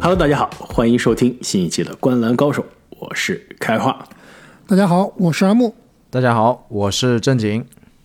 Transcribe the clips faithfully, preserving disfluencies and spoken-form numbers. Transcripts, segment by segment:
Hello， 大家好，欢迎收听新一期的《观篮高手》，我是开化。 大家好，我是阿木。 大家好，我是正经。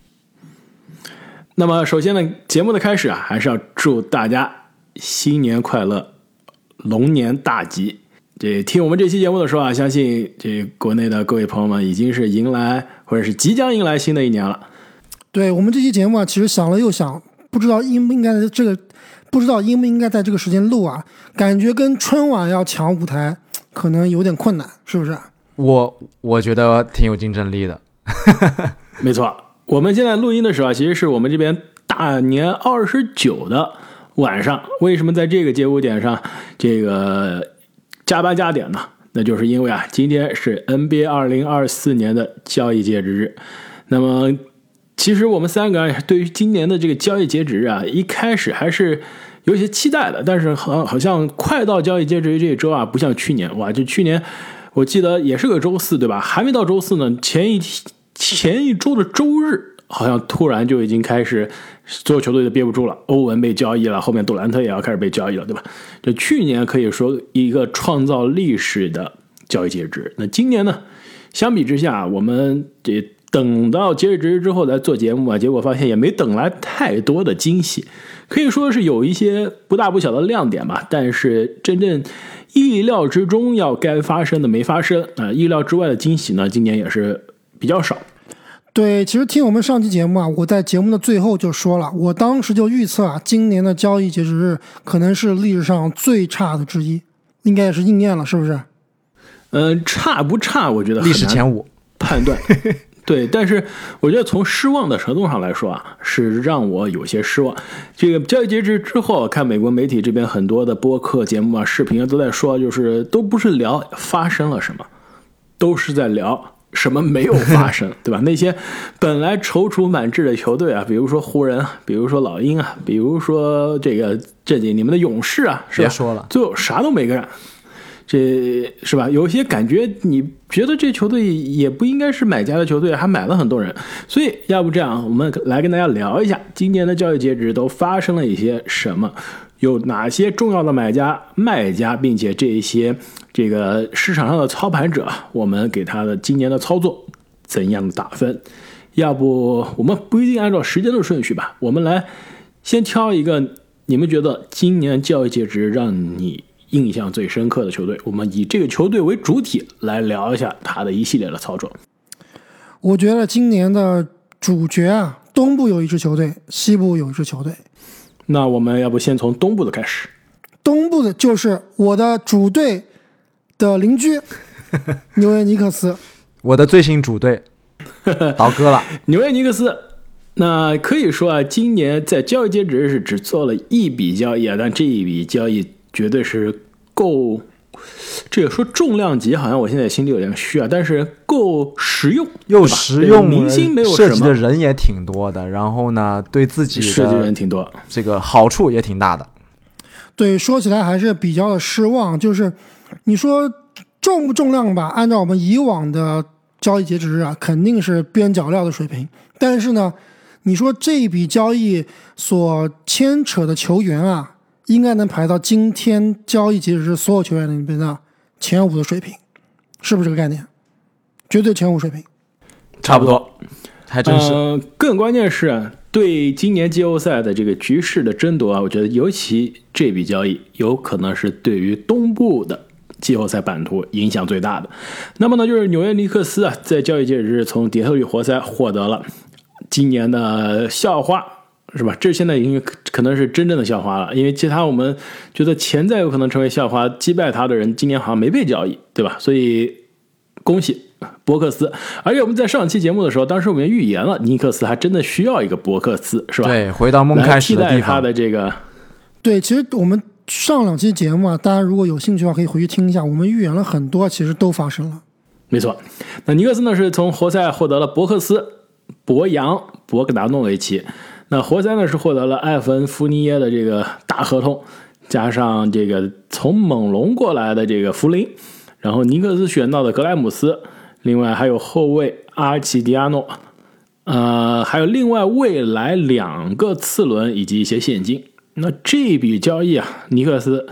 那么，首先呢，节目的开始啊，还是要祝大家新年快乐，龙年大吉。这听我们这期节目的时候啊，相信这国内的各位朋友们已经是迎来或者是即将迎来新的一年了。 对，我们这期节目啊，其实想了又想，不知道应不应该在这个，不知道应不应该在这个时间录啊，感觉跟春晚要抢舞台，可能有点困难，是不是？ 我我觉得挺有竞争力的。 没错，我们现在录音的时候啊，其实是我们这边大年二十九的晚上。为什么在这个节骨点上这个加班加点呢？那就是因为啊，今天是 N B A 二零二四年的交易截止日。那么其实我们三个啊，对于今年的这个交易截止日啊，一开始还是有些期待的，但是好好像快到交易截止日这一周啊，不像去年，哇，就去年我记得也是个周四对吧？还没到周四呢，前一前一周的周日好像突然就已经开始所有球队都憋不住了，欧文被交易了，后面杜兰特也要开始被交易了，对吧？这去年可以说一个创造历史的交易截止。那今年呢，相比之下，我们这等到截止日之后来做节目啊，结果发现也没等来太多的惊喜，可以说是有一些不大不小的亮点吧，但是真正意料之中要该发生的没发生啊、呃，意料之外的惊喜呢，今年也是比较少。 对，其实听我们上期节目啊，我在节目的最后就说了，我当时就预测啊，今年的交易截止日可能是历史上最差的之一，应该也是应验了，是不是？ 嗯、呃，差不差？我觉得很难历史前五判断。对，但是我觉得从失望的程度上来说啊，是让我有些失望。这个交易截止之后，看美国媒体这边很多的播客节目啊、视频啊都在说，就是都不是聊发生了什么，都是在聊什么没有发生，对吧？那些本来踌躇满志的球队啊，比如说湖人，比如说老鹰啊，比如说这个这几你们的勇士啊，是吧？ 别说了， 最后啥都没干。这是吧？有些感觉你觉得这球队也不应该是买家的球队，还买了很多人，所以要不这样，我们来跟大家聊一下今年的交易截止都发生了一些什么，有哪些重要的买家、卖家，并且这些这个市场上的操盘者，我们给他的今年的操作怎样的打分？要不我们不一定按照时间的顺序吧，我们来先挑一个你们觉得今年交易截止让你印象最深刻的球队，我们以这个球队为主体来聊一下他的一系列的操作。 我觉得今年的主角啊，东部有一支球队，西部有一支球队。 那我们要不先从东部的开始？ 东部的就是我的主队的邻居纽约尼克斯， 我的最新主队倒戈了。 纽约尼克斯，那可以说啊，今年在交易截止日是只做了一笔交易啊，但这一笔交易绝对是够，这个说重量级好像我现在心里有点虚啊，但是够实用， 又实用， 明星没有涉及的人也挺多的，然后呢，对自己的涉及人挺多， 这个好处也挺大的。 对，说起来还是比较的失望，就是你说重不重量吧，按照我们以往的交易截止日啊，肯定是边角料的水平，但是呢，你说这一笔交易所牵扯的球员啊，应该能排到今天交易截止日所有球员里面的前五的水平，是不是这个概念？绝对前五水平， 差不多， 还真是。 呃、更关键是对今年季后赛的这个局势的争夺啊，我觉得尤其这笔交易有可能是对于东部的季后赛版图影响最大的。那么呢，就是纽约尼克斯啊，在交易截止日从底特律活塞获得了今年的校花。是吧？这现在已经可能是真正的校花了，因为其他我们觉得潜在有可能成为校花击败他的人，今年好像没被交易，对吧？所以恭喜伯克斯。而且我们在上期节目的时候，当时我们预言了尼克斯还真的需要一个伯克斯，是吧？ 对，回到梦开始的地方， 来替代他的这个。 对，其实我们上两期节目啊，大家如果有兴趣的话，可以回去听一下，我们预言了很多，其实都发生了。 没错，那尼克斯呢是从活塞获得了伯克斯、博扬、博格达诺维奇。那活塞呢是获得了埃弗恩·福尼耶的这个大合同，加上这个从猛龙过来的这个弗林，然后尼克斯选到的格莱姆斯，另外还有后卫阿奇迪亚诺，呃，还有另外未来两个次轮以及一些现金。那这笔交易啊，尼克斯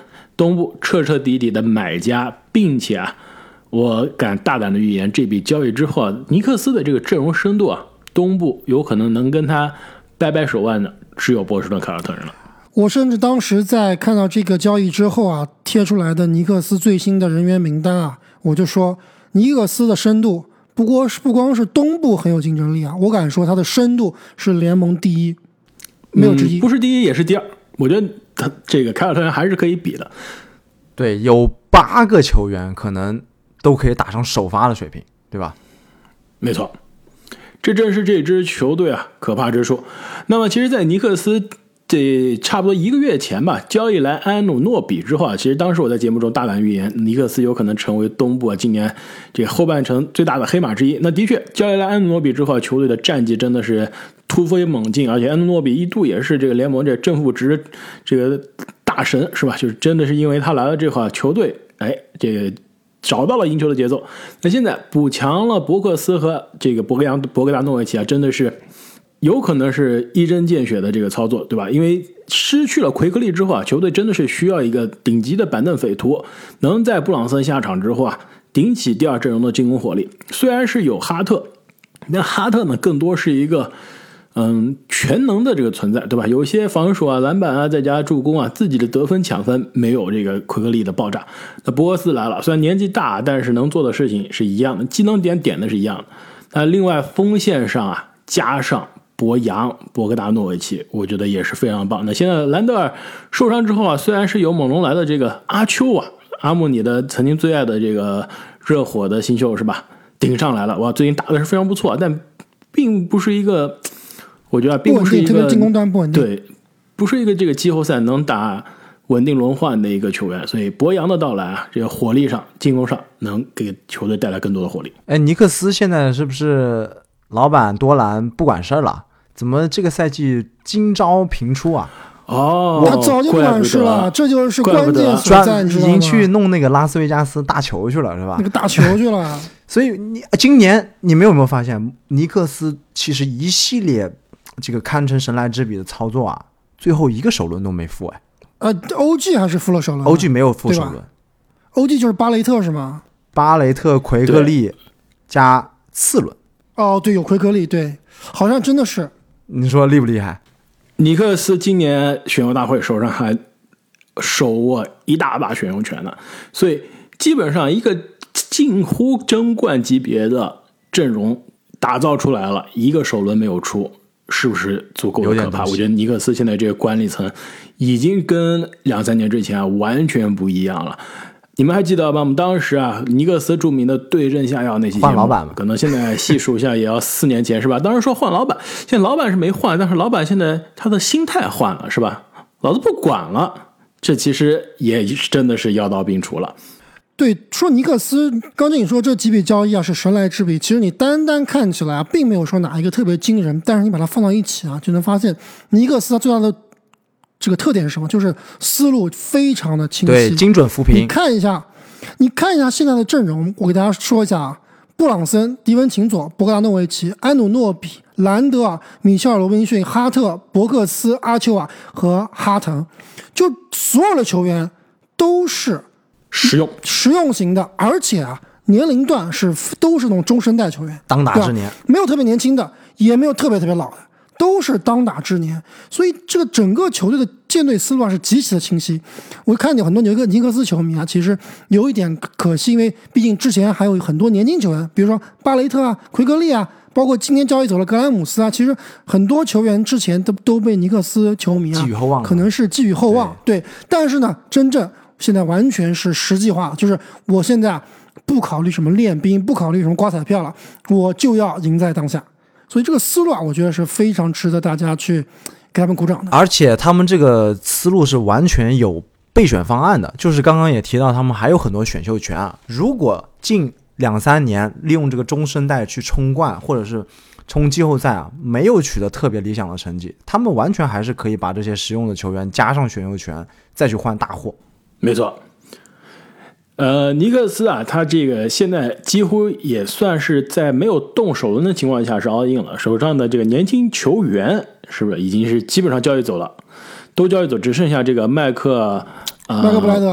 东部彻彻底底的买家，并且啊，我敢大胆的预言，这笔交易之后啊，尼克斯的这个阵容深度啊，东部有可能能跟他掰掰手腕的只有波士顿凯尔特人了。 我甚至当时在看到这个交易之后啊，贴出来的尼克斯最新的人员名单啊，我就说尼克斯的深度不过是不光是东部很有竞争力啊，我敢说他的深度是联盟第一，没有之一、 嗯、不是第一也是第二。我觉得他这个凯尔特人还是可以比的。 对，有八个球员可能都可以打上首发的水平，对吧？ 没错，这正是这支球队啊可怕之处。那么其实在尼克斯这差不多一个月前吧，交易来安努诺比之后啊，其实当时我在节目中大胆预言，尼克斯有可能成为东部啊今年这后半程最大的黑马之一。那的确，交易来安努诺比之后，球队的战绩真的是突飞猛进，而且安努诺比一度也是这个联盟这正负值这个大神，是吧？就是真的是因为他来了这块，球队哎这个找到了赢球的节奏。那现在补强了伯克斯和这个博格扬博格达诺维奇啊，真的是有可能是一针见血的这个操作，对吧？因为失去了奎克利之后啊，球队真的是需要一个顶级的板凳匪徒，能在布朗森下场之后啊，顶起第二阵容的进攻火力。虽然是有哈特，但哈特呢更多是一个嗯全能的这个存在，对吧？有一些防守啊、篮板啊，再加助攻啊，自己的得分抢分没有这个奎克利的爆炸。那博格斯来了，虽然年纪大，但是能做的事情是一样的，技能点点的是一样的。那另外锋线上啊，加上博扬、博格达诺维奇，我觉得也是非常棒。那现在兰德尔受伤之后啊，虽然是有猛龙来的这个阿丘啊，阿姆你的曾经最爱的这个热火的新秀是吧，顶上来了，哇，最近打的是非常不错，但并不是一个，我觉得并不是一个特别进攻端不稳定， 对，不是一个这个季后赛能打稳定轮换的一个球员。所以博扬的到来啊，这个火力上、进攻上能给球队带来更多的火力。 哎，尼克斯现在是不是老板多兰不管事了？怎么这个赛季今朝频出啊？ 哦， 他早就不管事了，这就是关键所在， 已经去弄那个拉斯维加斯大球去了，是吧？ 那个大球去了。 所以你今年你们有没有发现，尼克斯其实一系列这个堪称神来之笔的操作啊，最后一个首轮都没付哎。 呃 ，O G 还是付了首轮 ，O G 没有付首轮 ，O G 就是巴雷特是吗？ 巴雷特、奎克利加次轮。 哦，对，有奎克利，对，好像真的是。 你说厉不厉害？ 尼克斯今年选秀大会手上还手握一大把选秀权呢，所以基本上一个近乎争冠级别的阵容打造出来了，一个首轮没有出，是不是足够的可怕？我觉得尼克斯现在这个管理层已经跟两三年之前、啊、完全不一样了。你们还记得吧？我们当时啊，尼克斯著名的对症下药那期节目， 换老板嘛， 可能现在细数一下也要四年前是吧？当时说换老板，现在老板是没换，但是老板现在他的心态换了是吧？老子不管了，这其实也真的是药到病除了。 对，说尼克斯，刚才你说这几笔交易啊是神来之笔，其实你单单看起来啊，并没有说哪一个特别惊人，但是你把它放到一起啊，就能发现尼克斯他最大的这个特点是什么？就是思路非常的清晰， 对，精准扶贫。 你看一下，你看一下现在的阵容，我给大家说一下啊：布朗森、迪文琴佐、博格达诺维奇、安努诺比、兰德尔、米切尔·罗宾逊、哈特、伯克斯、阿丘瓦和哈腾，就所有的球员都是实用实用型的，而且啊，年龄段是都是那种中生代球员， 当打之年， 没有特别年轻的，也没有特别特别老的。都是当打之年，所以这个整个球队的建队思路啊是极其的清晰。我看有很多尼克斯球迷啊，其实有一点可惜，因为毕竟之前还有很多年轻球员，比如说巴雷特啊、奎格利啊，包括今年交易走了格兰姆斯啊，其实很多球员之前都都被尼克斯球迷啊寄予厚望， 可能是寄予厚望。对，对，但是呢，真正现在完全是实际化，就是我现在啊不考虑什么练兵，不考虑什么刮彩票了，我就要赢在当下。所以这个思路啊，我觉得是非常值得大家去给他们鼓掌的。 而且他们这个思路是完全有备选方案的，就是刚刚也提到他们还有很多选秀权啊。如果近两三年利用这个中生代去冲冠或者是冲季后赛啊，没有取得特别理想的成绩，他们完全还是可以把这些实用的球员加上选秀权，再去换大货。 没错。呃，尼克斯啊，他这个现在几乎也算是在没有动首轮的情况下是 all in 了，手上的这个年轻球员是不是已经是基本上交易走了，都交易走，只剩下这个麦克、呃、 麦克布莱德，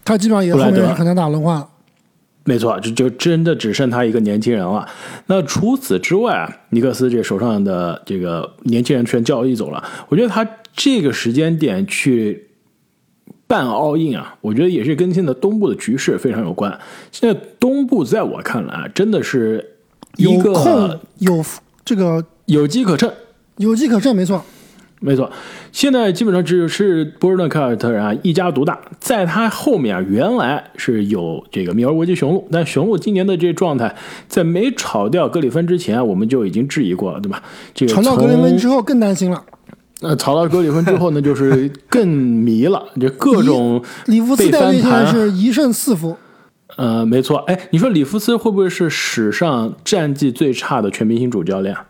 他基本上也后面是很难打轮换了。 没错，就就真的只剩他一个年轻人了。那除此之外啊，尼克斯这手上的这个年轻人全交易走了，我觉得他这个时间点去办all in啊，我觉得也是跟现在东部的局势非常有关。现在东部在我看来啊，真的是一个有空有这个有机可乘， 有机可乘，没错。 没错，现在基本上只是波士顿凯尔特人啊一家独大，在他后面啊原来是有这个密尔沃基雄鹿，但雄鹿今年的这状态，在没炒掉格里芬之前，我们就已经质疑过了，对吧？这个炒掉格里芬之后更担心了。 呃，炒到格里芬之后呢，就是更迷了，就各种里弗斯带队现在是一胜四负。 呃，没错，哎，你说里弗斯会不会是史上战绩最差的全明星主教练？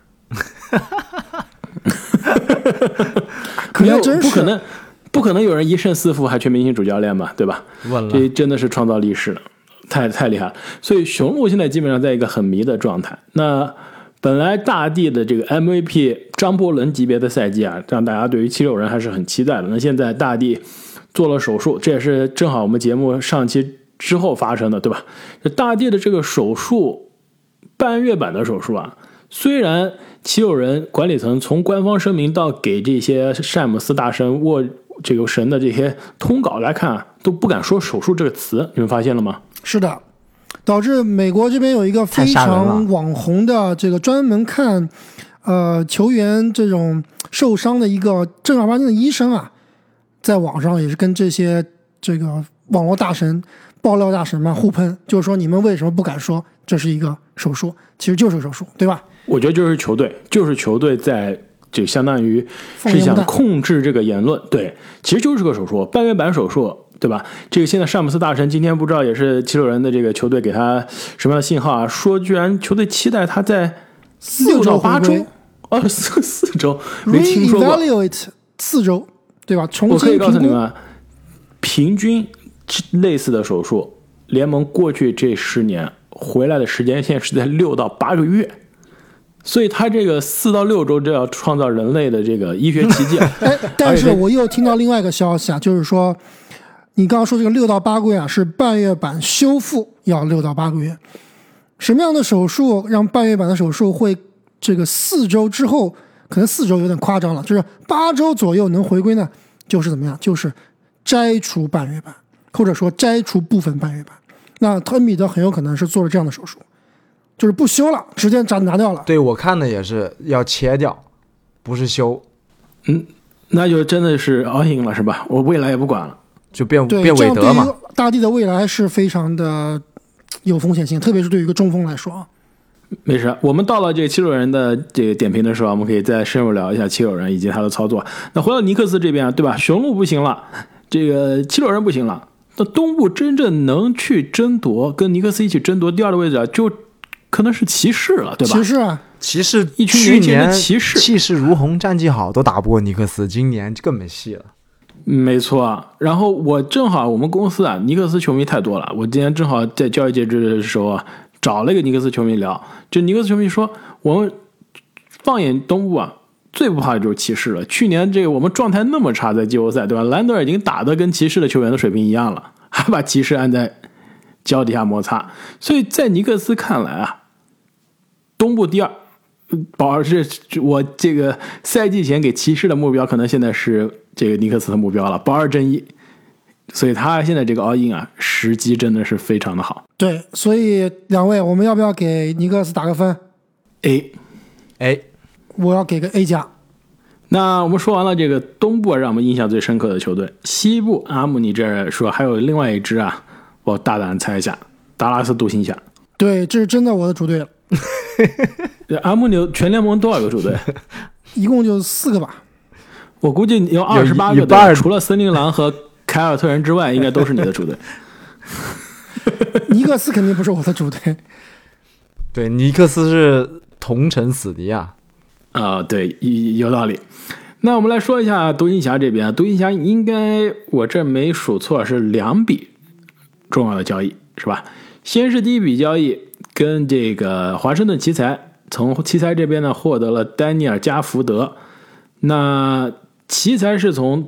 可能真是不可能，不可能有人一胜四负还全明星主教练吧，对吧？这真的是创造历史了，太太厉害了。所以雄鹿现在基本上在一个很迷的状态。那本来大帝的这个 M V P 张伯伦级别的赛季啊，让大家对于七六人还是很期待的。那现在大帝做了手术，这也是正好我们节目上期之后发生的，对吧？大帝的这个手术，半月板的手术啊，虽然七六人管理层从官方声明到给这些詹姆斯大神握这个神的这些通稿来看啊，都不敢说手术这个词，你们发现了吗？ 是的，导致美国这边有一个非常网红的这个专门看呃球员这种受伤的一个正儿八经的医生啊，在网上也是跟这些这个网络大神爆料大神嘛互喷，就是说你们为什么不敢说这是一个手术？其实就是手术，对吧？ 我觉得就是球队，就是球队在就相当于是想控制这个言论，对，其实就是个手术，半月板手术，对吧？这个现在詹姆斯大神今天不知道也是七六人的这个球队给他什么样的信号啊？说居然球队期待他在六到八周，哦，四四周，没听说过。 Re-evaluate 四周，对吧？重新我可以告诉你们，平均类似的手术，联盟过去这十年回来的时间线是在六到八个月。所以他这个四到六周就要创造人类的这个医学奇迹。 哎，但是我又听到另外一个消息啊，就是说，你刚刚说这个六到八个月啊，是半月板修复要六到八个月。什么样的手术让半月板的手术会这个四周之后，可能四周有点夸张了，就是八周左右能回归呢？就是怎么样？就是摘除半月板，或者说摘除部分半月板。那恩比德很有可能是做了这样的手术。就是不修了，直接拿掉了。 对，我看的也是要切掉，不是修。 嗯，那就真的是 all in 了，是吧？我未来也不管了， 就变对变韦德嘛。 这样对于大帝的未来是非常的有风险性，特别是对于一个中锋来说。 没事，我们到了这个七六人的这个点评的时候，我们可以再深入聊一下七六人以及他的操作。那回到尼克斯这边，对吧？雄鹿不行了，这个七六人不行了。那东部真正能去争夺，跟尼克斯一起争夺第二的位置，就可能是骑士了，对吧？ 骑士啊， 骑士一群年轻人的骑士， 气势如虹，战绩好，都打不过尼克斯，今年更没戏了。 没错，然后我正好我们公司啊，尼克斯球迷太多了，我今天正好在交易截止的时候啊，找了一个尼克斯球迷聊，这尼克斯球迷说，我们放眼东部啊，最不怕的就是骑士了。去年这个我们状态那么差，在季后赛，对吧？兰德尔已经打得跟骑士的球员的水平一样了，还把骑士按在脚底下摩擦，所以在尼克斯看来啊，东部第二，保尔是我这个赛季前给骑士的目标，可能现在是这个尼克斯的目标了，保二争一，所以他现在这个 all in 啊，时机真的是非常的好。 对，所以两位，我们要不要给尼克斯打个分 ？A， A， 我要给个 A 加。 那我们说完了这个东部让我们印象最深刻的球队，西部阿姆你这说还有另外一支啊，我大胆猜一下，达拉斯独行侠。 对，这是真的我的主队了。 阿姆你全联盟多少个主队？ 一共就四个吧。 我估计有二十八个队，除了森林狼和凯尔特人之外，应该都是你的主队。 尼克斯肯定不是我的主队。 对，尼克斯是同城死敌啊。 啊、呃，对，有道理。那我们来说一下独行侠这边，独行侠应该我这没数错是两笔重要的交易，是吧？先是第一笔交易跟这个华盛顿奇才，从奇才这边呢获得了丹尼尔加福德。那奇才是从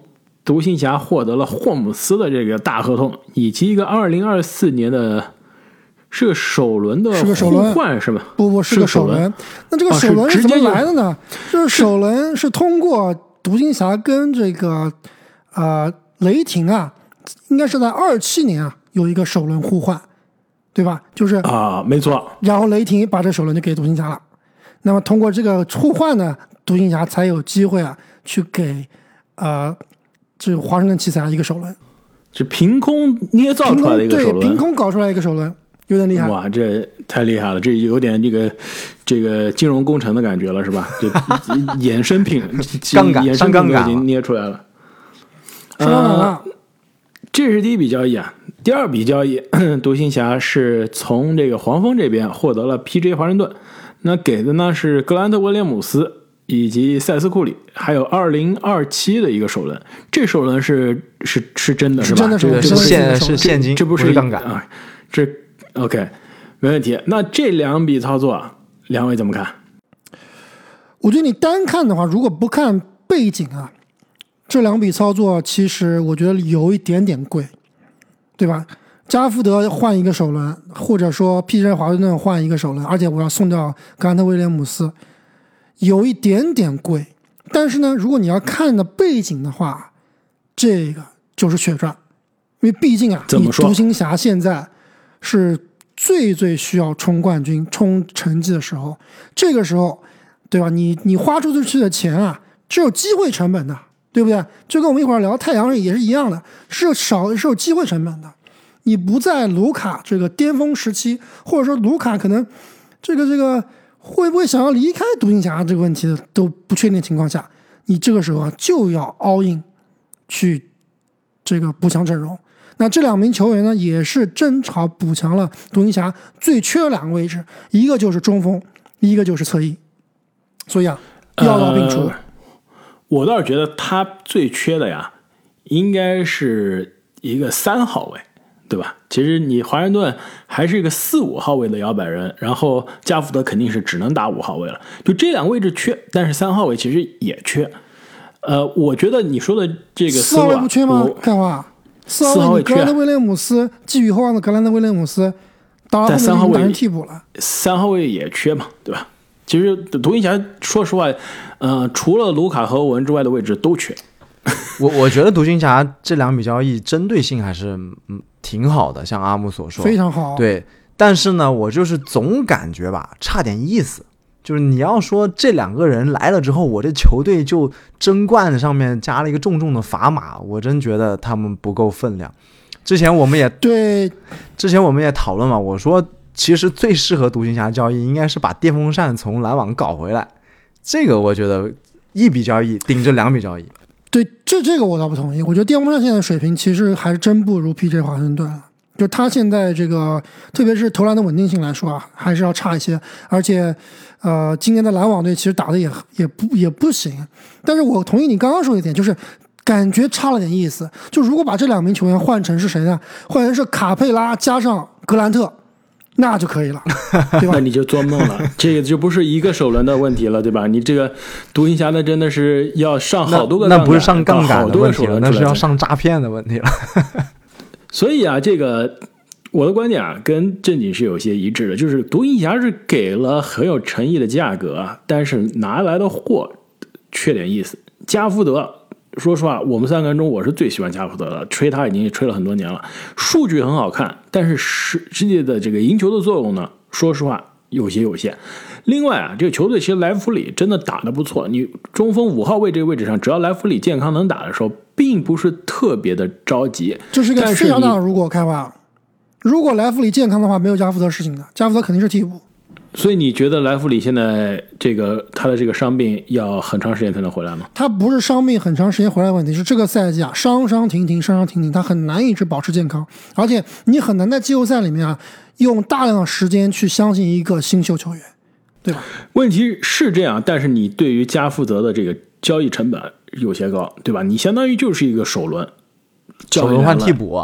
独行侠获得了霍姆斯的这个大合同，以及一个二零二四年的是个首轮的互换是吧？ 不不是个首轮。那这个首轮是怎么来的呢？就是首轮是通过独行侠跟这个呃雷霆啊，应该是在二七年啊有一个首轮互换，对吧？就是啊，没错。 然后雷霆把这首轮就给独行侠了。那么通过这个互换呢，独行侠才有机会啊去给呃这个华盛顿奇才一个首轮。 是凭空捏造出来的一个首轮， 对，凭空搞出来一个首轮，有点厉害。 哇，这太厉害了，这有点这个这个金融工程的感觉了，是吧？这衍生品， 杠杆， 衍生品杠已经捏出来了。 上杠杆了。 这是第一笔交易啊，第二笔交易，独行侠是从这个黄蜂这边获得了 P J 华盛顿，那给的呢是格兰特威廉姆斯以及塞斯库里，还有二零二七的一个首轮，这首轮是是是真的是吧？ 真的这个是现是现金， 这不是杠杆啊，这 OK 没问题。那这两笔操作啊，两位怎么看？ 我觉得你单看的话，如果不看背景啊，这两笔操作其实我觉得有一点点贵，对吧？加福德换一个首轮，或者说 P J 华盛顿换一个首轮，而且我要送掉格兰特威廉姆斯，有一点点贵。但是呢，如果你要看的背景的话，这个就是血赚，因为毕竟啊，你独行侠现在是最最需要冲冠军、冲成绩的时候，这个时候，对吧？你你花出去的钱啊，是有机会成本的，对不对？就跟我们一会儿聊太阳也是一样的，是有少是有机会成本的。你不在卢卡这个巅峰时期，或者说卢卡可能这个这个会不会想要离开独行侠这个问题的都不确定的情况下，你这个时候啊就要 all in 去这个补强阵容。那这两名球员呢，也是正好补强了独行侠最缺的两个位置，一个就是中锋，一个就是侧翼。所以啊，药到病除。 呃、我倒是觉得他最缺的呀，应该是一个三号位。对吧？其实你华盛顿还是一个四五号位的摇摆人，然后加福德肯定是只能打五号位了。就这两个位置缺，但是三号位其实也缺。呃，我觉得你说的这个四号位不缺吗？看话，四号位，格兰特威廉姆斯寄予厚望的格兰特威廉姆斯，打到后面打成替补了。 三号位也缺嘛，对吧？其实独行侠说实话，呃，除了卢卡和欧文之外的位置都缺。 我我觉得独行侠这两笔交易针对性还是嗯挺好的，像阿木所说， 非常好。 对，但是呢，我就是总感觉吧，差点意思。就是你要说这两个人来了之后，我这球队就争冠上面加了一个重重的砝码，我真觉得他们不够分量。之前我们也对， 之前我们也讨论嘛，我说其实最适合独行侠交易应该是把电风扇从篮网搞回来，这个我觉得一笔交易顶着两笔交易。 对，这这个我倒不同意。我觉得电风扇现在的水平其实还是真不如 P J 华盛顿了。就他现在这个，特别是投篮的稳定性来说啊，还是要差一些。而且，呃，今年的篮网队其实打的也也不也不行。但是我同意你刚刚说一点，就是感觉差了点意思。就如果把这两名球员换成是谁呢？换成是卡佩拉加上格兰特。那就可以了，对吧？ 那你就做梦了，这个就不是一个首轮的问题了，对吧？你这个独行侠那真的是要上好多个杠杆， 那不是上杠杆的问题了， 那是要上诈骗的问题了。 所以啊，这个我的观点啊，跟正经是有些一致的，就是独行侠是给了很有诚意的价格，但是拿来的货缺点意思。加福德。说实话，我们三个人中我是最喜欢加福德的，吹他已经吹了很多年了，数据很好看，但是实实际的这个赢球的作用呢，说实话有些有限。另外啊，这个球队其实莱弗里真的打得不错，你中锋五号位这个位置上，只要莱弗里健康能打的时候，并不是特别的着急。 这是一个非常大的如果开发，如果莱弗里健康的话，没有加福德事情的，加福德肯定是替补。 所以你觉得莱弗里现在这个他的这个伤病要很长时间才能回来吗？ 他不是伤病很长时间回来的问题，是这个赛季啊伤伤停停伤伤停停，他很难一直保持健康，而且你很难在季后赛里面啊用大量的时间去相信一个新秀球员，对吧？ 问题是这样，但是你对于加福德的这个交易成本有些高，对吧？你相当于就是一个首轮， 首轮换替补啊。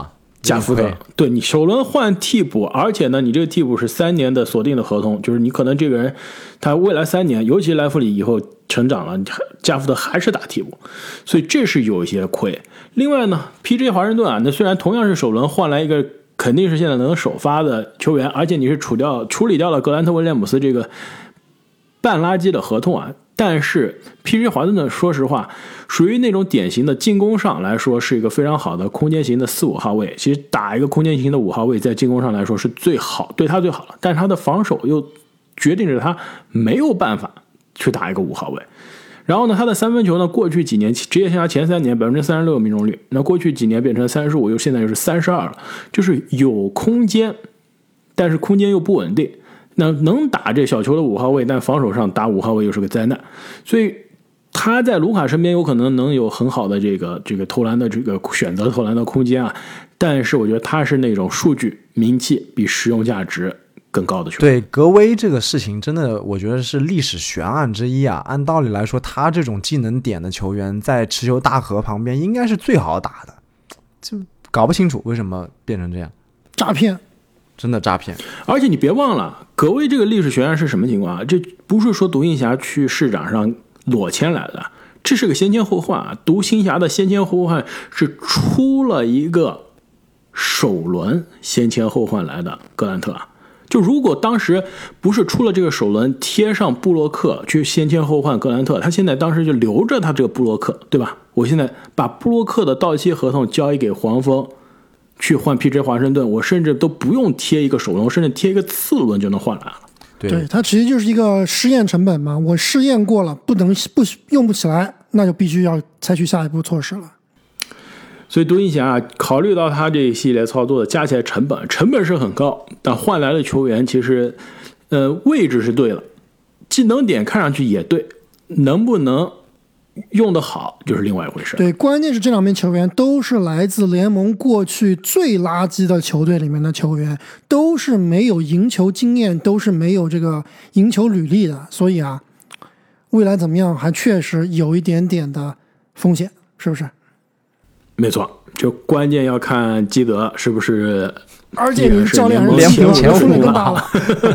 加夫的，对你首轮换替补，而且呢，你这个替补是三年的锁定的合同，就是你可能这个人他未来三年，尤其莱弗里以后成长了，加夫德还是打替补，所以这是有一些亏。另外呢 ，P J 华盛顿啊，那虽然同样是首轮换来一个肯定是现在能首发的球员，而且你是处掉处理掉了格兰特威廉姆斯这个半垃圾的合同啊。但是 P J 华盛顿说实话属于那种典型的进攻上来说是一个非常好的空间型的四五号位，其实打一个空间型的五号位在进攻上来说是最好，对他最好了，但是他的防守又决定着他没有办法去打一个五号位。然后呢，他的三分球呢，过去几年职业生涯前三年百分之三十六的命中率，那过去几年变成三十五，又现在又是三十二了，就是有空间，但是空间又不稳定。那能打这小球的五号位，但防守上打五号位又是个灾难，所以他在卢卡身边有可能能有很好的这个这个投篮的这个选择投篮的空间啊，但是我觉得他是那种数据名气比实用价值更高的球员。 对，格威这个事情真的我觉得是历史悬案之一啊。按道理来说，他这种技能点的球员在持球大河旁边应该是最好打的，就搞不清楚为什么变成这样， 诈骗。 真的诈骗。 而且你别忘了，格威这个历史悬案是什么情况啊？这不是说独行侠去市场上裸签来的，这是个先签后换啊。独行侠的先签后换是出了一个首轮先签后换来的格兰特。就如果当时不是出了这个首轮贴上布洛克去先签后换格兰特，他现在当时就留着他这个布洛克，对吧？我现在把布洛克的到期合同交易给黄蜂。去换 P J 华盛顿，我甚至都不用贴一个首轮，我甚至贴一个次轮就能换来了。 对， 对，它其实就是一个试验成本嘛。我试验过了，不能不用不起来，那就必须要采取下一步措施了。 所以独行侠啊，考虑到他这一系列操作的加起来成本，成本是很高，但换来的球员其实，呃，位置是对了，技能点看上去也对，能不能用得好就是另外一回事。 对，关键是这两名球员都是来自联盟过去最垃圾的球队里面的球员，都是没有赢球经验，都是没有这个赢球履历的，所以啊，未来怎么样还确实有一点点的风险，是不是？ 没错，就关键要看基德是不是， 而且你教练联盟前锋锋更大了。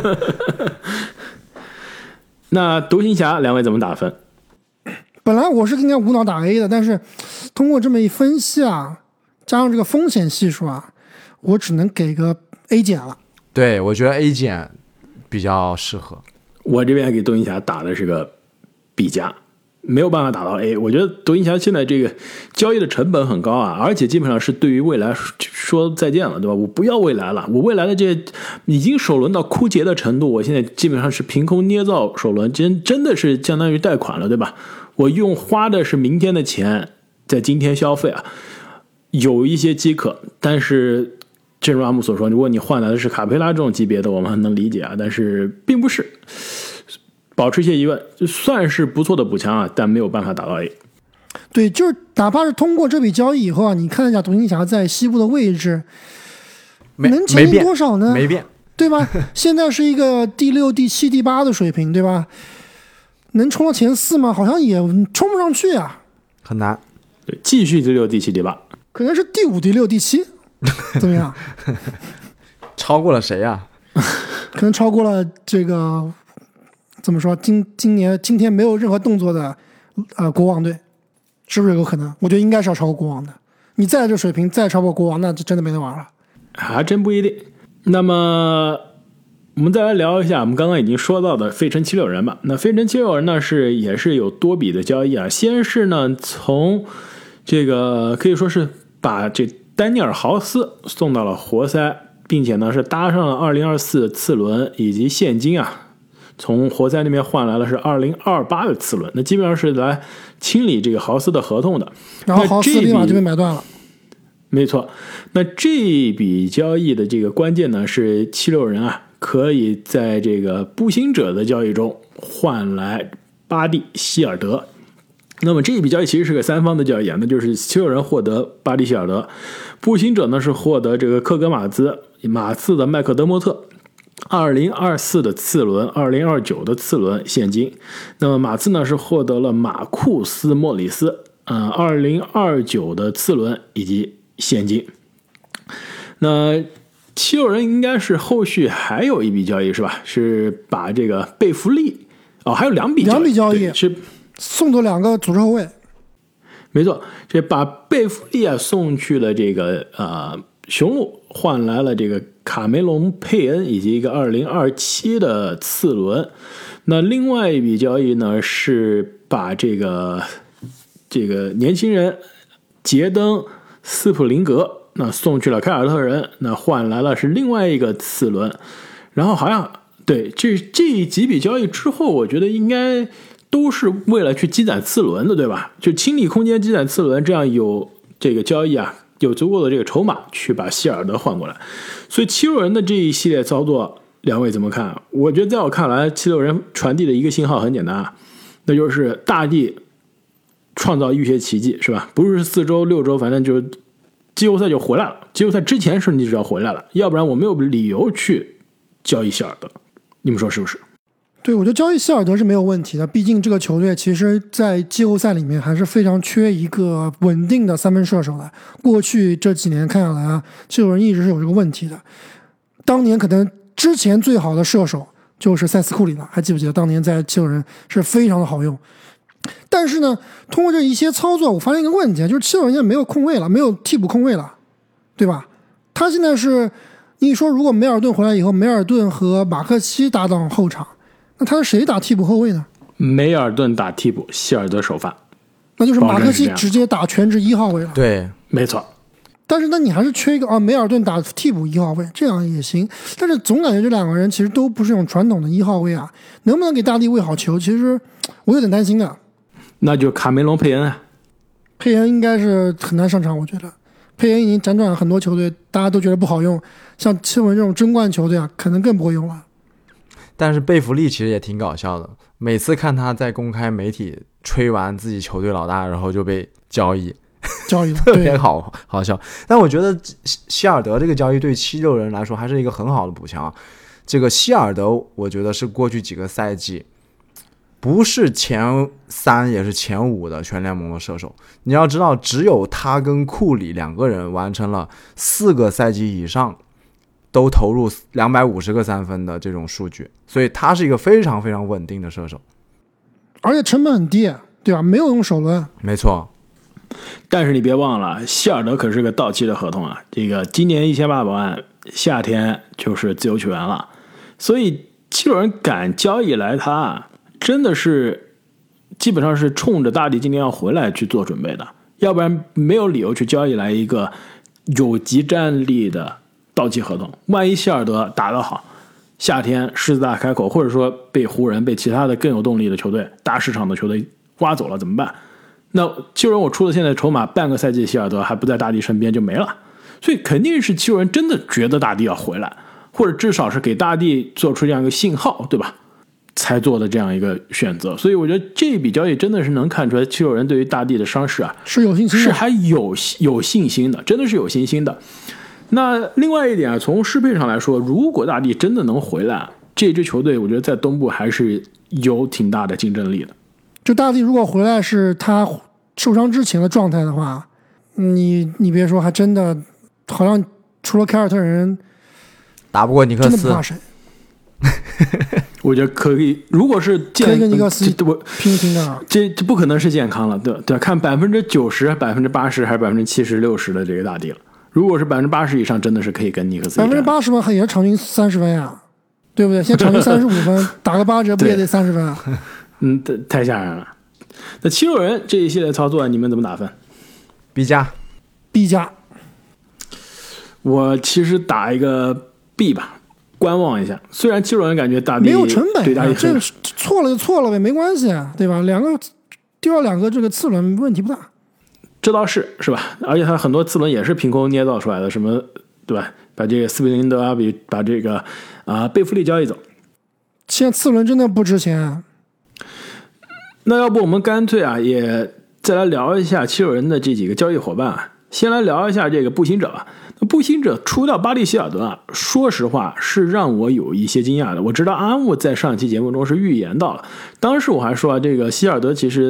那独行侠两位怎么打分？ 本来我是应该无脑打 A 的，但是通过这么一分析啊，加上这个风险系数啊，我只能给个 A 减了。 对，我觉得 A 减比较适合。 我这边给独行侠打的是个 B 加，没有办法打到 A。我觉得独行侠现在这个交易的成本很高啊，而且基本上是对于未来说再见了，对吧？我不要未来了，我未来的这已经首轮到枯竭的程度，我现在基本上是凭空捏造首轮，真真的是相当于贷款了，对吧？我用花的是明天的钱，在今天消费啊，有一些饥渴，但是正如阿姆所说，如果你换来的是卡佩拉这种级别的，我们还能理解啊，但是并不是，保持一些疑问，算是不错的补强啊，但没有办法打到 A。 对，就是哪怕是通过这笔交易以后啊，你看一下独行侠在西部的位置，能前进多少呢？ 没变， 对吧？现在是一个第六、第七、第八的水平，对吧？能冲到前四吗？好像也冲不上去啊， 很难。 对，继续第六、第七、第八， 可能是第五、第六、第七，怎么样？ 超过了谁啊？ 可能超过了这个怎么说？今今年今天没有任何动作的呃国王队，是不是有可能？我觉得应该是要超过国王的。你再这水平再超过国王，那就真的没得玩了。 还真不一定。那么我们再来聊一下我们刚刚已经说到的费城七六人吧。那费城七六人呢是也是有多笔的交易啊，先是呢从这个可以说是把这丹尼尔豪斯送到了活塞，并且呢是搭上了二零二四次轮以及现金啊，从活塞那边换来了是二零二八的次轮，那基本上是来清理这个豪斯的合同的。 然后豪斯立马就被买断了。 没错，那这笔交易的这个关键呢是七六人啊可以在这个步行者的交易中换来巴蒂希尔德。那么这一笔交易其实是个三方的交易啊，那就是七六人获得巴蒂希尔德，步行者呢是获得这个科格马兹、马刺的麦克德莫特，二零二四的次轮、二零二九的次轮现金。那么马刺呢是获得了马库斯莫里斯，呃，二零二九的次轮以及现金。 那七六人应该是后续还有一笔交易是吧？是把这个贝弗利哦，还有两笔交易两笔交易是送走两个组织后卫。 没错，这把贝弗利啊送去了这个呃雄鹿，换来了这个卡梅隆佩恩以及一个二零二七的次轮。那另外一笔交易呢是把这个这个年轻人杰登斯普林格那送去了凯尔特人，那换来了是另外一个次轮。然后好像对这这几笔交易之后，我觉得应该都是为了去积攒次轮的，对吧？就清理空间积攒次轮，这样有这个交易啊，有足够的这个筹码去把希尔德换过来。所以七六人的这一系列操作，两位怎么看？我觉得在我看来，七六人传递的一个信号很简单啊，那就是大帝创造一些奇迹，是吧？不是四周六周，反正就季后赛就回来了。季后赛之前甚至就要回来了，要不然我没有理由去交易希尔德。你们说是不是？ 对，我觉得交易希尔德是没有问题的，毕竟这个球队其实在季后赛里面还是非常缺一个稳定的三分射手的。过去这几年看下来啊，七六人一直是有这个问题的。当年可能之前最好的射手就是塞斯库里了，还记不记得当年在七六人是非常的好用。但是呢，通过这一些操作，我发现一个问题，就是七六人现在没有控卫了，没有替补控卫了，对吧？他现在是你说如果梅尔顿回来以后，梅尔顿和马克西搭档后场，那他是谁打替补后卫呢？ 梅尔顿打替补，希尔德首发， 那就是马克西直接打全职一号位了。 对， 没错。 但是那你还是缺一个啊，梅尔顿打替补一号位，这样也行。但是总感觉这两个人其实都不是那种传统的一号位啊，能不能给大帝喂好球？其实我有点担心的。 那就卡梅隆佩恩啊， 佩恩应该是很难上场，我觉得佩恩已经辗转很多球队，大家都觉得不好用，像七六人这种争冠球队啊，可能更不会用了。 但是贝弗利其实也挺搞笑的，每次看他在公开媒体吹完自己球队老大，然后就被交易， 交易了， 特别好好笑。但我觉得希尔德这个交易对七六人来说还是一个很好的补强。这个希尔德，我觉得是过去几个赛季不是前三也是前五的全联盟的射手。你要知道，只有他跟库里两个人完成了四个赛季以上都投入两百五十个三分的这种数据，所以他是一个非常非常稳定的射手， 而且成本很低，对吧？没有用首轮。 没错。 但是你别忘了，希尔德可是个到期的合同啊，这个今年一千八百万，夏天就是自由球员了，所以七六人敢交易来他，真的是基本上是冲着大帝今年要回来去做准备的，要不然没有理由去交易来一个有极战力的到期合同。万一希尔德打得好，夏天狮子大开口，或者说被湖人被其他的更有动力的球队大市场的球队挖走了怎么办？那七六人我出了现在筹码，半个赛季希尔德还不在大帝身边就没了，所以肯定是七六人真的觉得大帝要回来，或者至少是给大帝做出这样一个信号，对吧？才做的这样一个选择。所以我觉得这笔交易真的是能看出来七六人对于大帝的伤势啊是有信心的， 是还有有信心的，真的是有信心的。那另外一点啊，从适配上来说，如果大帝真的能回来，这支球队我觉得在东部还是有挺大的竞争力的。 就大帝如果回来是他受伤之前的状态的话，你你别说，还真的好像除了凯尔特人打不过尼克斯， 真的不怕谁。 我觉得可以，如果是健可以跟尼克斯我拼一拼的， 这这不可能是健康了，对对，看百分之九十、百分之八十还是百分之七十、六十的这个大帝了。如果是百分之八十以上，真的是可以跟尼克斯。 百分之八十分也是场均三十分呀，对不对？现在场均三十五分，打个八折不也得三十分啊？ 嗯，太吓人了。那七六人这一系列操作，你们怎么打分 ？B 加 ，B 加。 我其实打一个 B 吧，观望一下。虽然七六人感觉大帝没有成本， 对大帝这错了就错了呗，没关系，对吧？两个丢了两个这个次轮问题不大。 这倒是是吧？而且他很多次轮也是凭空捏造出来的，什么对吧？把这个斯普林德啊，比把这个啊、呃、贝弗利交易走。 现在次轮真的不值钱啊。 那要不我们干脆啊，也再来聊一下七六人的这几个交易伙伴啊。先来聊一下这个步行者吧。那步行者出掉巴蒂希尔德啊，说实话是让我有一些惊讶的。我知道阿木在上期节目中是预言到了，当时我还说啊，这个希尔德其实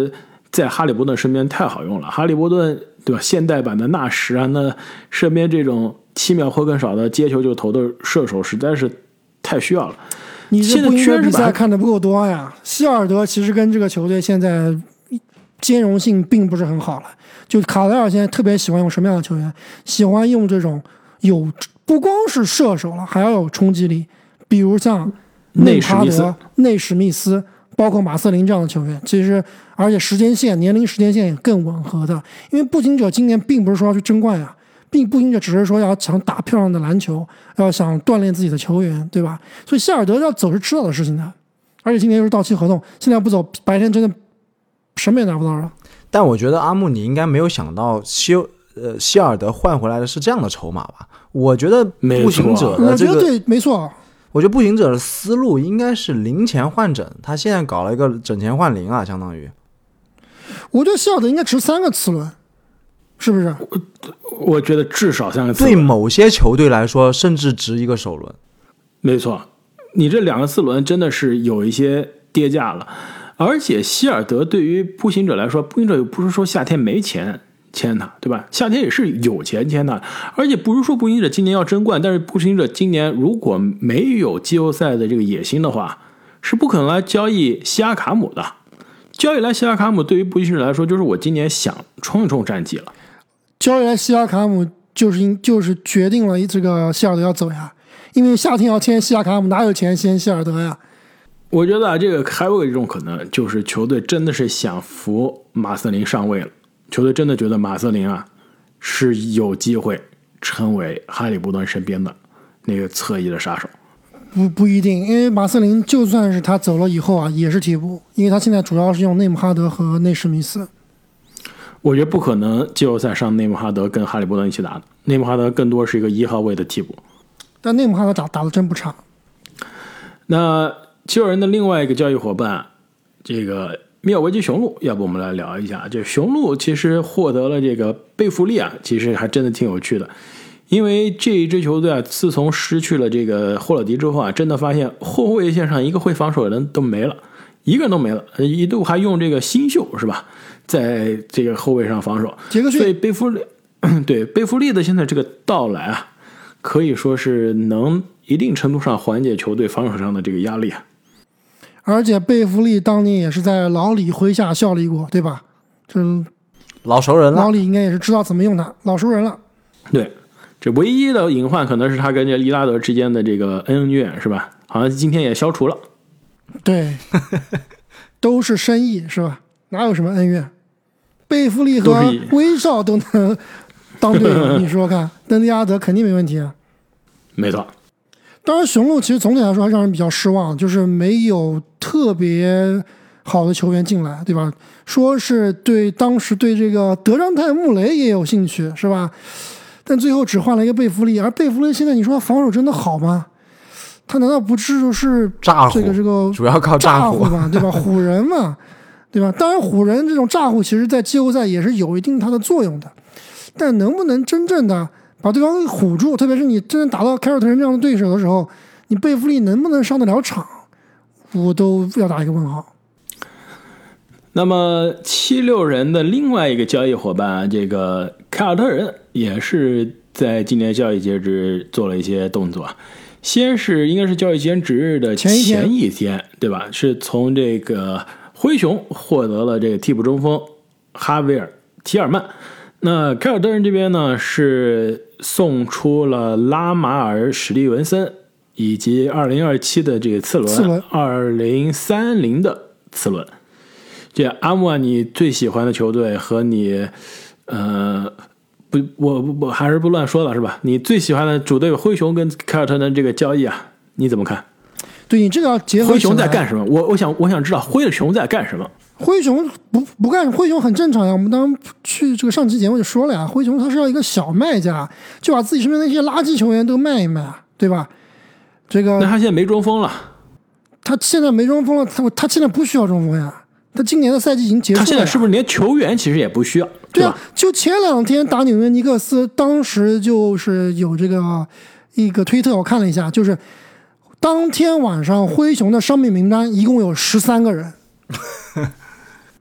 在哈利伯顿身边太好用了。哈利伯顿对吧？现代版的纳什啊，那身边这种七秒或更少的接球就投的射手实在是太需要了。 你这不应该比赛看的不够多呀？希尔德其实跟这个球队现在兼容性并不是很好了。就卡莱尔现在特别喜欢用什么样的球员？喜欢用这种有不光是射手了，还要有冲击力，比如像内哈德、内史密斯，包括马瑟林这样的球员。其实，而且时间线、年龄时间线也更吻合的。因为步行者今年并不是说要去争冠呀，并步行者只是说要想打漂亮的篮球，要想锻炼自己的球员，对吧？所以希尔德要走是知道的事情的，而且今年又是到期合同，现在不走，白天真的什么也拿不到了。 但我觉得阿木你应该没有想到希呃希尔德换回来的是这样的筹码吧？我觉得步行者的这个， 我觉得对，没错。 我觉得步行者的思路应该是零钱换整，他现在搞了一个整钱换零啊，相当于。 我觉得希尔德应该值三个次轮，是不是？ 我我觉得至少三个次轮。 对某些球队来说，甚至值一个首轮。 没错，你这两个次轮真的是有一些跌价了。而且希尔德对于步行者来说，步行者又不是说夏天没钱签他，对吧？夏天也是有钱签他，而且不是说步行者今年要争冠，但是步行者今年如果没有季后赛的这个野心的话，是不可能来交易西亚卡姆的。交易来西亚卡姆对于步行者来说，就是我今年想冲一冲战绩了。 交易来西亚卡姆就是就是决定了这个希尔德要走呀，因为夏天要签西亚卡姆，哪有钱签希尔德呀？我觉得啊，这个还有一种可能，就是球队真的是想扶马瑟林上位了。球队真的觉得马瑟林啊是有机会成为哈利伯顿身边的那个侧翼的杀手。 不不一定，因为马瑟林就算是他走了以后啊，也是替补，因为他现在主要是用内姆哈德和内史密斯。 我觉得不可能季后赛上内姆哈德跟哈利伯顿一起打的，内姆哈德更多是一个一号位的替补。 但内姆哈德打打的真不差。 那七六人的另外一个交易伙伴，这个密尔维基雄鹿，要不我们来聊一下？这雄鹿其实获得了这个贝弗利啊，其实还真的挺有趣的。因为这一支球队啊，自从失去了这个霍勒迪之后啊，真的发现后卫线上一个会防守的人都没了，一个人都没了，一度还用这个新秀是吧，在这个后卫上防守。所以贝弗利对贝弗利的现在这个到来啊，可以说是能一定程度上缓解球队防守上的这个压力啊。 而且贝弗利当年也是在老李麾下效力过，对吧？这老熟人了， 老李应该也是知道怎么用他，老熟人了。 对，这唯一的隐患可能是他跟这利拉德之间的这个恩怨，是吧？好像今天也消除了。 对，都是生意，是吧？哪有什么恩怨？贝弗利和威少都能当队友，你说看，跟利拉德肯定没问题啊。 没错。 当然，雄鹿其实总体来说还让人比较失望，就是没有特别好的球员进来，对吧？说是对当时对这个德章泰·穆雷也有兴趣，是吧？但最后只换了一个贝弗利，而贝弗利现在你说他防守真的好吗？他难道不是就是这个这个主要靠诈唬嘛，对吧？唬人嘛，对吧？当然，唬人这种诈唬，其实在季后赛也是有一定它的作用的，但能不能真正的把对方唬住，特别是你真正打到凯尔特人这样的对手的时候，你贝弗利能不能上得了场，我都要打一个问号。 那么七六人的另外一个交易伙伴，这个凯尔特人也是在今年交易截止做了一些动作。先是应该是交易截止日的前一 天, 前一天对吧？是从这个灰熊获得了这个替补中锋哈维尔·提尔曼。那凯尔特人这边呢是送出了拉马尔·史蒂文森以及二零二七的这个次轮，二零三零的次轮。这阿木啊，你最喜欢的球队和你，呃，不，我我还是不乱说了是吧？你最喜欢的主队灰熊跟凯尔特人这个交易啊，你怎么看？ 对你这个要结合灰熊在干什么？我我想我想知道灰熊在干什么。 灰熊不不干，灰熊很正常呀。我们当去这个上期节目就说了呀，灰熊他是要一个小卖家，就把自己身边那些垃圾球员都卖一卖，对吧？这个那他现在没中锋了， 他现在没中锋了，他他现在不需要中锋呀。他今年的赛季已经结束了， 他现在是不是连球员其实也不需要？ 对啊，就前两天打纽约尼克斯，当时就是有这个一个推特，我看了一下，就是当天晚上灰熊的伤病名单一共有十三个人，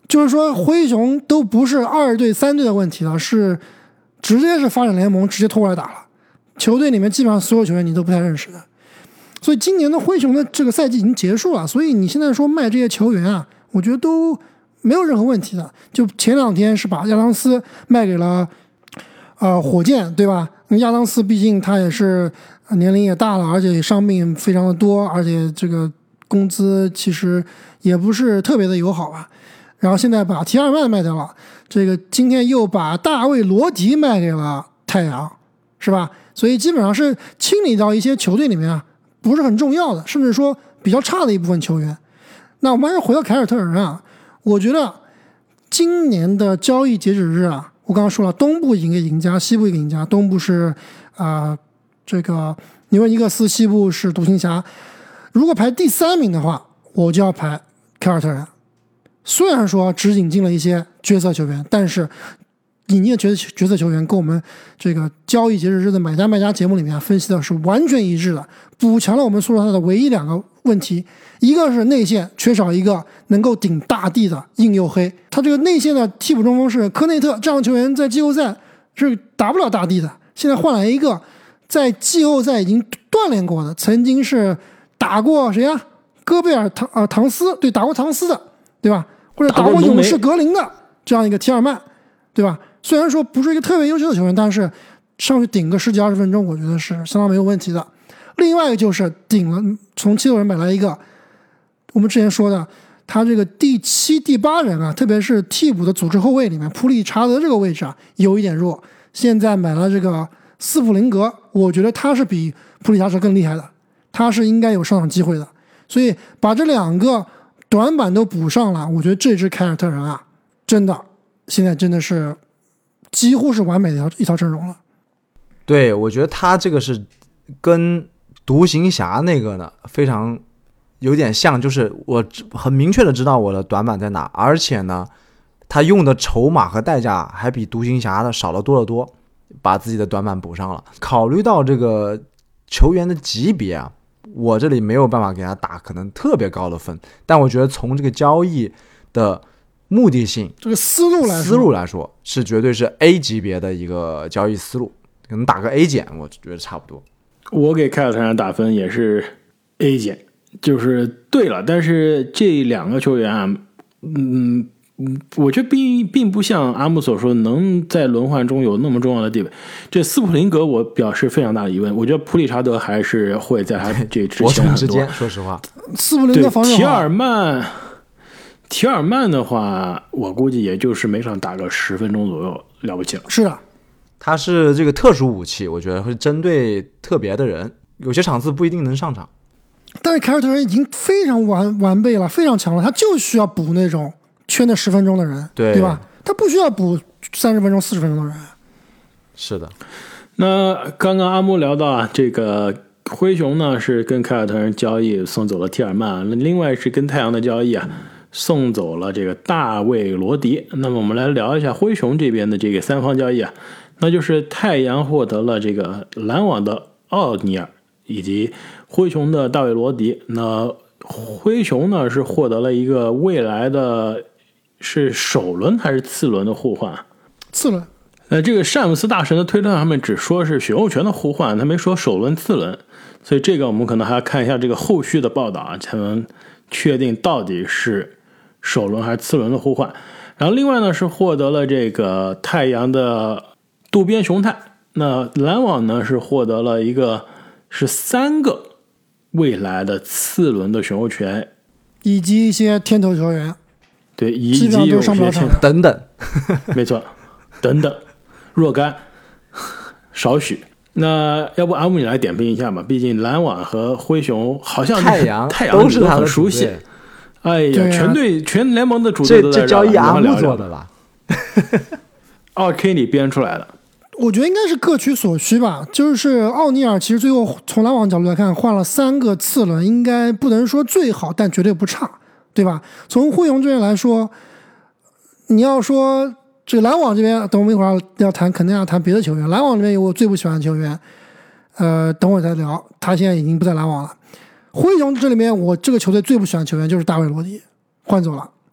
就是说灰熊都不是二队三队的问题了，是直接是发展联盟直接拖过来打了，球队里面基本上所有球员你都不太认识的，所以今年的灰熊的这个赛季已经结束了，所以你现在说卖这些球员啊，我觉得都没有任何问题的。就前两天是把亚当斯卖给了呃火箭，对吧？亚当斯毕竟他也是年龄也大了，而且伤病非常的多，而且这个工资其实也不是特别的友好吧。然后现在把提尔曼卖掉了，这个今天又把大卫罗迪卖给了太阳，是吧？所以基本上是清理到一些球队里面啊不是很重要的，甚至说比较差的一部分球员。那我们还是回到凯尔特人啊，我觉得今年的交易截止日啊，我刚刚说了，东部一个赢家，西部一个赢家，东部是啊、呃、这个纽约尼克斯，西部是独行侠。如果排第三名的话，我就要排凯尔特人。虽然说只引进了一些角色球员，但是引进的角色角色球员跟我们这个交易截止日的买家卖家节目里面分析的是完全一致的，补强了我们说到它的唯一两个问题，一个是内线缺少一个能够顶大地的硬又黑，他这个内线的替补中锋是科内特，这样的球员在季后赛是打不了大地的，现在换来一个在季后赛已经锻炼过的，曾经是打过谁啊？戈贝尔唐呃唐斯，对，打过唐斯的，对吧？或者打过勇士格林的这样一个提尔曼，对吧？虽然说不是一个特别优秀的球员，但是上去顶个十几二十分钟，我觉得是相当没有问题的。另外一个就是顶了，从七六人买来一个，我们之前说的，他这个第七、第八人啊，特别是替补的组织后卫里面，普里查德这个位置啊有一点弱。现在买了这个斯普林格，我觉得他是比普里查德更厉害的，他是应该有上场机会的。所以把这两个短板都补上了，我觉得这支凯尔特人啊，真的现在真的是几乎是完美的一套一套阵容了。 对，我觉得他这个是跟独行侠那个呢非常有点像，就是我很明确的知道我的短板在哪，而且呢他用的筹码和代价还比独行侠的少了多得多，把自己的短板补上了。考虑到这个球员的级别啊，我这里没有办法给他打可能特别高的分，但我觉得从这个交易的目的性这个思路来说思路来说是绝对是 A 级别的一个交易思路，可能打个 A 减我觉得差不多。 我给凯尔特人打分也是 A 减，就是对了，但是这两个球员啊，嗯，我觉得并并不像阿木所说能在轮换中有那么重要的地位。这斯普林格我表示非常大的疑问，我觉得普里查德还是会在他这之前很多。 之间，说实话， 斯普林格防守好。 提尔曼，提尔曼的话，我估计也就是每场打个十分钟左右，了不起了。 是的。 他是这个特殊武器，我觉得会针对特别的人，有些场次不一定能上场。 但是凯尔特人已经非常完完备了，非常强了，他就需要补那种缺那十分钟的人， 对, 对吧？他不需要补三十分钟、四十分钟的人。 是的。 那刚刚阿木聊到啊，这个灰熊呢是跟凯尔特人交易送走了提尔曼，另外是跟太阳的交易啊。送走了这个大卫罗迪。那么我们来聊一下灰熊这边的这个三方交易啊，那就是太阳获得了这个篮网的奥尼尔以及灰熊的大卫罗迪。那灰熊呢是获得了一个未来的是首轮还是次轮的互换？ 次轮。 呃，这个詹姆斯大神的推特上面只说是选秀权的互换，他没说首轮次轮，所以这个我们可能还要看一下这个后续的报道啊，才能确定到底是首轮还是次轮的互换。然后另外呢是获得了这个太阳的渡边雄太，那篮网呢是获得了一个是三个未来的次轮的选秀权， 以及一些天头球员， 对，以及有些天头等等， 没错，等等，若干少许。那要不阿木你来点评一下吧，毕竟篮网和灰熊好像太阳太阳都是他的很熟悉。哎呀， 啊、 全队全联盟的主队都在这这交易阿木做的吧？ 二 K 里编出来的。 我觉得应该是各取所需吧。就是奥尼尔其实最后从篮网角度来看换了三个次轮，应该不能说最好，但绝对不差，对吧？从灰熊这边来说，你要说这个篮网这边，等我们一会儿要谈，肯定要谈别的球员。篮网这边有我最不喜欢的球员，呃，等会儿再聊。他现在已经不在篮网了。灰熊这里面，我这个球队最不喜欢的球员就是大卫罗迪，换走了。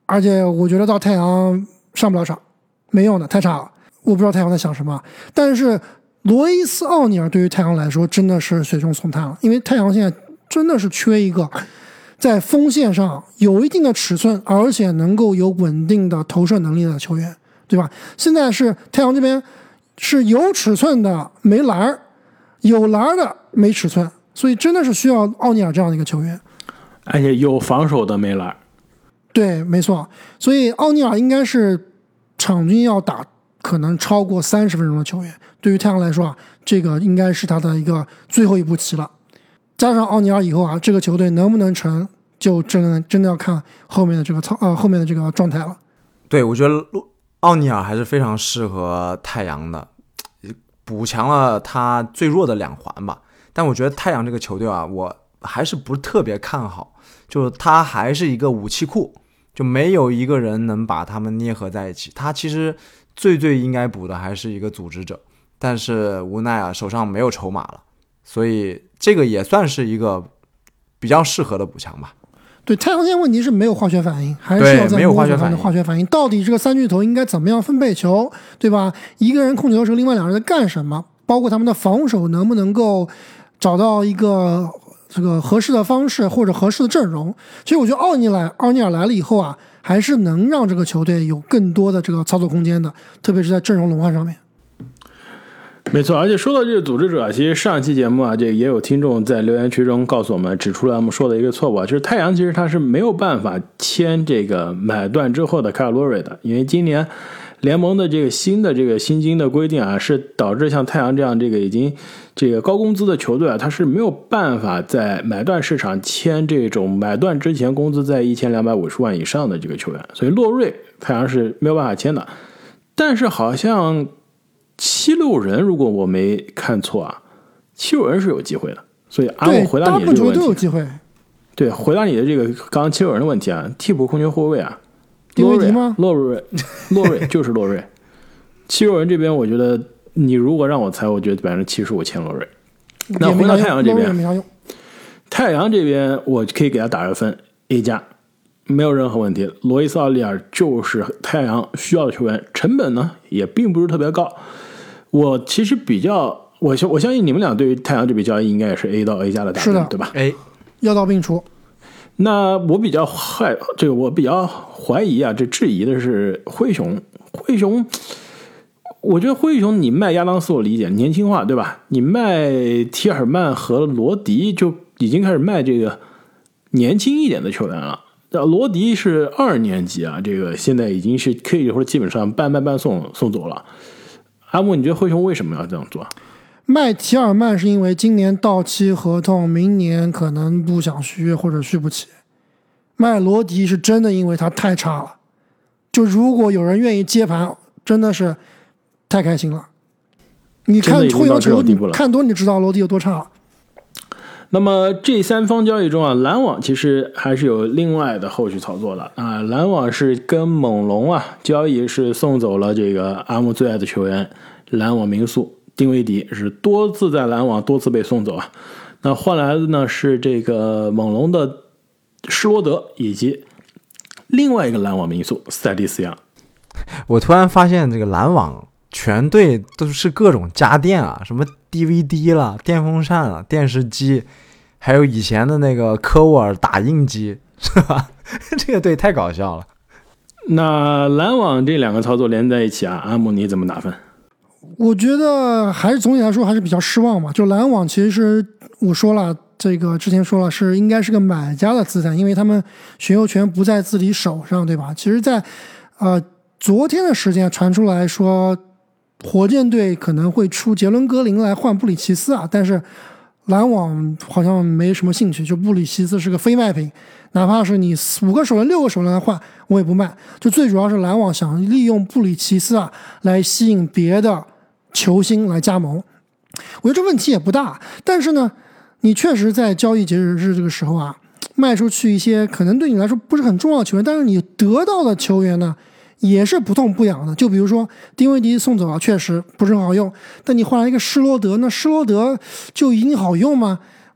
而且我觉得到太阳上不了场，没用的，太差了。我不知道太阳在想什么，但是罗伊斯·奥尼尔对于太阳来说真的是雪中送炭了，因为太阳现在真的是缺一个在锋线上有一定的尺寸，而且能够有稳定的投射能力的球员，对吧？现在是太阳这边是有尺寸的没篮儿，有篮儿的没尺寸，所以真的是需要奥尼尔这样的一个球员， 而且有防守的没篮。 对，没错，所以奥尼尔应该是场均要打可能超过三十分钟的球员。对于太阳来说啊，这个应该是他的一个最后一步棋了。加上奥尼尔以后啊，这个球队能不能成，就真的真的要看后面的这个操呃后面的这个状态了。 对，我觉得奥尼尔还是非常适合太阳的，补强了他最弱的两环吧。但我觉得太阳这个球队啊，我还是不是特别看好，就是他还是一个武器库，就没有一个人能把他们捏合在一起。他其实最最应该补的还是一个组织者，但是无奈啊，手上没有筹码了，所以这个也算是一个比较适合的补强吧。 对，太阳现在问题是没有化学反应，还是要在摸索他的化学反应。到底这个三巨头应该怎么样分配球，对吧？一个人控球的时候，另外两个人在干什么？包括他们的防守能不能够找到一个这个合适的方式或者合适的阵容？其实我觉得奥尼来奥尼尔来了以后啊，还是能让这个球队有更多的这个操作空间的，特别是在阵容轮换上面。 没错，而且说到这个组织者，其实上期节目啊，这也有听众在留言区中告诉我们，指出了我们说的一个错误啊，就是太阳其实他是没有办法签这个买断之后的凯尔洛瑞的，因为今年联盟的这个新的这个薪金的规定啊，是导致像太阳这样这个已经这个高工资的球队啊，他是没有办法在买断市场签这种买断之前工资在一千两百五十万以上的这个球员，所以洛瑞太阳是没有办法签的。但是好像七六人，如果我没看错啊，七六人是有机会的。所以啊，我回答你的这个问题， 大部分球队都有机会。 对，回答你的这个刚刚七六人的问题啊，替补控球后卫啊， 丁威迪吗？ 洛瑞，洛瑞就是洛瑞。七六人这边，我觉得你如果让我猜，我觉得百分之七十五签洛瑞。那回到太阳这边，太阳这边我可以给他打个分 A 加，没有任何问题。罗伊斯·奥利尔就是太阳需要的球员，成本呢也并不是特别高。我其实比较，我我相信你们俩对于太阳这笔交易应该也是 A 到 A 加的打分，对吧？ A 药到病除。 那我比较害这个，我比较怀疑啊，这质疑的是灰熊。灰熊，我觉得灰熊你卖亚当斯我理解，年轻化，对吧？你卖提尔曼和罗迪就已经开始卖这个年轻一点的球员了。罗迪是二年级啊，这个现在已经是可以说基本上半卖半送送走了。阿木，你觉得灰熊为什么要这样做？ 卖提尔曼是因为今年到期合同，明年可能不想续约或者续不起。卖罗迪是真的因为他太差了，就如果有人愿意接盘，真的是太开心了。你看灰熊球，你看多你知道罗迪有多差了。 那么这三方交易中啊，篮网其实还是有另外的后续操作了啊。篮网是跟猛龙啊交易，是送走了这个阿木最爱的球员篮网名宿丁威迪，是多次在篮网多次被送走啊。那换来的呢是这个猛龙的施罗德以及另外一个篮网名宿塞蒂斯扬。 我突然发现这个篮网全队都是各种家电啊，什么 D V D 了、电风扇了、电视机，还有以前的那个科沃尔打印机，是吧？这个队太搞笑了。 那篮网这两个操作连在一起啊，阿姆你怎么打分？ 我觉得还是总体来说还是比较失望嘛。就篮网其实我说了，这个之前说了是应该是个买家的姿态，因为他们选秀权不在自己手上，对吧？其实在呃昨天的时间传出来说，火箭队可能会出杰伦格林来换布里奇斯啊，但是篮网好像没什么兴趣，就布里奇斯是个非卖品，哪怕是你五个首轮六个首轮来换我也不卖。就最主要是篮网想利用布里奇斯啊来吸引别的球星来加盟，我觉得这问题也不大。但是呢，你确实在交易截止日这个时候啊，卖出去一些可能对你来说不是很重要的球员，但是你得到的球员呢也是不痛不痒的。就比如说丁威迪送走了，确实不是很好用，但你换来一个施罗德，那施罗德就一定好用吗？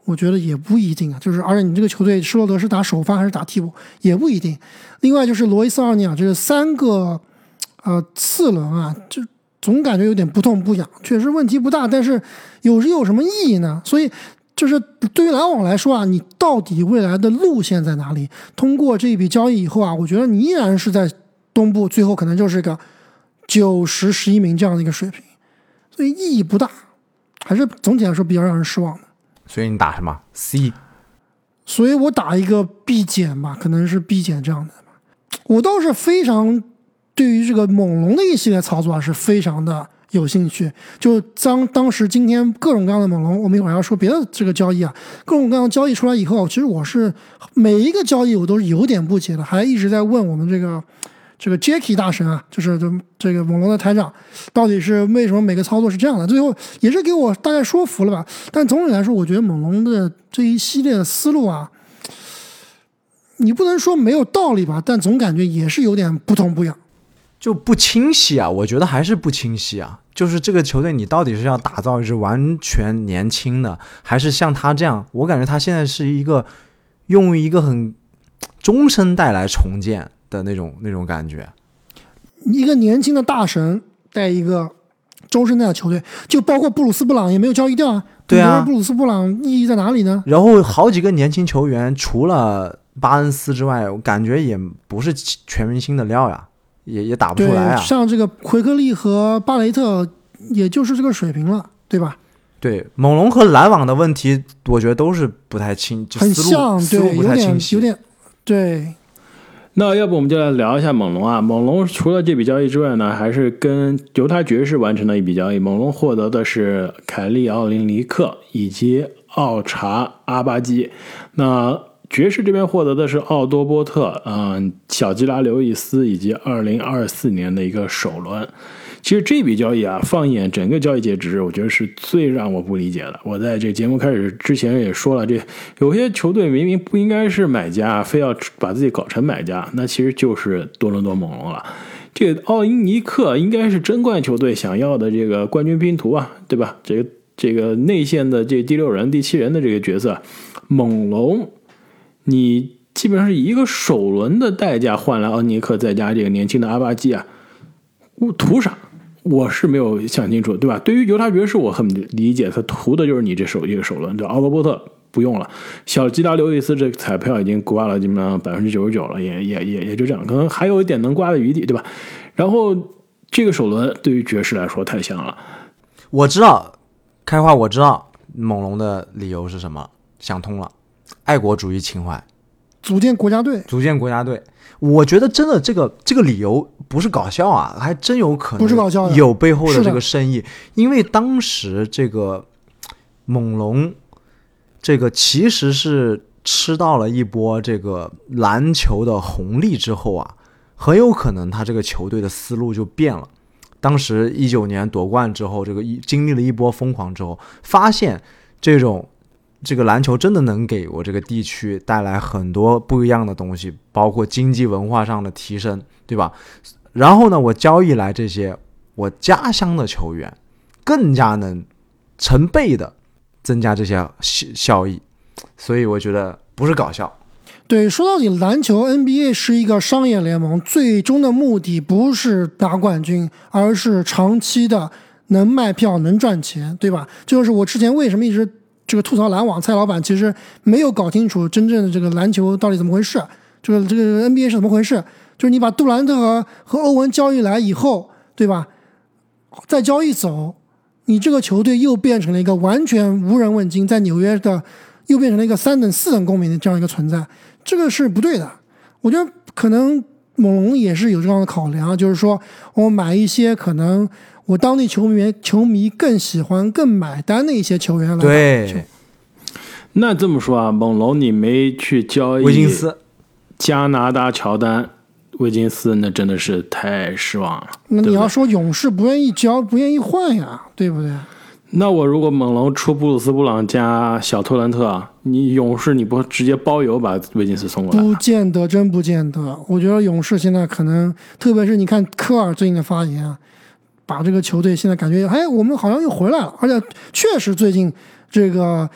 我觉得也不一定啊。就是而且你这个球队施罗德是打首发还是打替补也不一定。另外就是罗伊斯奥尔尼亚这三个呃次轮啊，就总感觉有点不痛不痒，确实问题不大，但是有时有什么意义呢？所以就是对于篮网来说啊，你到底未来的路线在哪里？通过这一笔交易以后啊，我觉得你依然是在东部，最后可能就是个九十十一名这样的一个水平，所以意义不大，还是总体来说比较让人失望的。 所以你打什么 C？ 所以我打一个 B 减吧，可能是 B 减这样的。我倒是非常对于这个猛龙的一系列操作啊是非常的有兴趣。就当当时今天各种各样的猛龙，我们一会儿要说别的这个交易啊，各种各样的交易出来以后，其实我是每一个交易我都是有点不解的，还一直在问我们这个这个 Jacky 大神啊，就是这个猛龙的台长，到底是为什么每个操作是这样的？最后也是给我大概说服了吧。但总体来说，我觉得猛龙的这一系列的思路啊，你不能说没有道理吧，但总感觉也是有点不痛不痒， 就不清晰啊。我觉得还是不清晰啊。就是这个球队，你到底是要打造一支完全年轻的，还是像他这样？我感觉他现在是一个用一个很中生代来重建的那种那种感觉。 一个年轻的大神带一个中生代的球队，就包括布鲁斯布朗也没有交易掉啊。 对啊， 布鲁斯布朗意义在哪里呢？ 然后好几个年轻球员，除了巴恩斯之外，我感觉也不是全明星的料呀，也也打不出来啊。 像这个奎克利和巴雷特，也就是这个水平了，对吧？ 对，猛龙和篮网的问题，我觉得都是不太清，就很思路像， 思路不太清晰， 有点，有点对。 那要不我们就来聊一下猛龙啊。猛龙除了这笔交易之外呢，还是跟犹他爵士完成了一笔交易。猛龙获得的是凯利·奥林尼克以及奥查·阿巴基。那爵士这边获得的是奥多波特、嗯、小吉拉·刘易斯以及二零二四年的一个首轮。其实这笔交易啊，放眼整个交易截止，我觉得是最让我不理解的。我在这节目开始之前也说了，这有些球队明明不应该是买家，非要把自己搞成买家，那其实就是多伦多猛龙了。这个奥因尼克应该是争冠球队想要的这个冠军拼图啊，对吧？这个这个内线的这第六人、第七人的这个角色，猛龙，你基本上是以一个首轮的代价换来奥尼克，再加这个年轻的阿巴基啊，图啥？我是没有想清楚，对吧？对于犹他爵士，我很理解，他图的就是你这首一个首轮，对吧？奥多波特不用了，小吉拉·刘易斯这彩票已经刮了基本上百分之九十九了，也也也也就这样，可能还有一点能刮的余地，对吧？然后这个首轮对于爵士来说太香了。 我知道，开花，我知道猛龙的理由是什么，想通了，爱国主义情怀， 组建国家队， 组建国家队。我觉得真的这个这个理由不是搞笑啊，还真有可能不是搞笑的， 有背后的这个深意。因为当时这个猛龙这个其实是吃到了一波这个篮球的红利之后啊，很有可能他这个球队的思路就变了。当时一九年夺冠之后，这个经历了一波疯狂之后，发现这种这个篮球真的能给我这个地区带来很多不一样的东西，包括经济文化上的提升，对吧？然后呢，我交易来这些我家乡的球员，更加能成倍的增加这些效益，所以我觉得不是搞笑。 对，说到底，篮球 N B A 是一个商业联盟，最终的目的不是拿冠军，而是长期的能卖票、能赚钱，对吧？这就是我之前为什么一直这个吐槽篮网蔡老板其实没有搞清楚真正的这个篮球到底怎么回事，这个这个 N B A 是怎么回事？就是你把杜兰特和和欧文交易来以后，对吧？再交易走，你这个球队又变成了一个完全无人问津，在纽约的又变成了一个三等四等公民的这样一个存在，这个是不对的。我觉得可能猛龙也是有这样的考量，就是说我买一些可能我当地球迷球迷更喜欢、更买单的一些球员来打。 对， 那这么说啊，猛龙你没去交易维金斯、 加拿大乔丹、维金斯，那真的是太失望了。 那你要说勇士不愿意交、不愿意换呀，对不对？ 那我如果猛龙出布鲁斯布朗加小托兰特，你勇士你不直接包邮把维金斯送过来？ 不见得，真不见得。我觉得勇士现在可能，特别是你看科尔最近的发言啊，把这个球队现在感觉，哎，我们好像又回来了，而且确实最近这个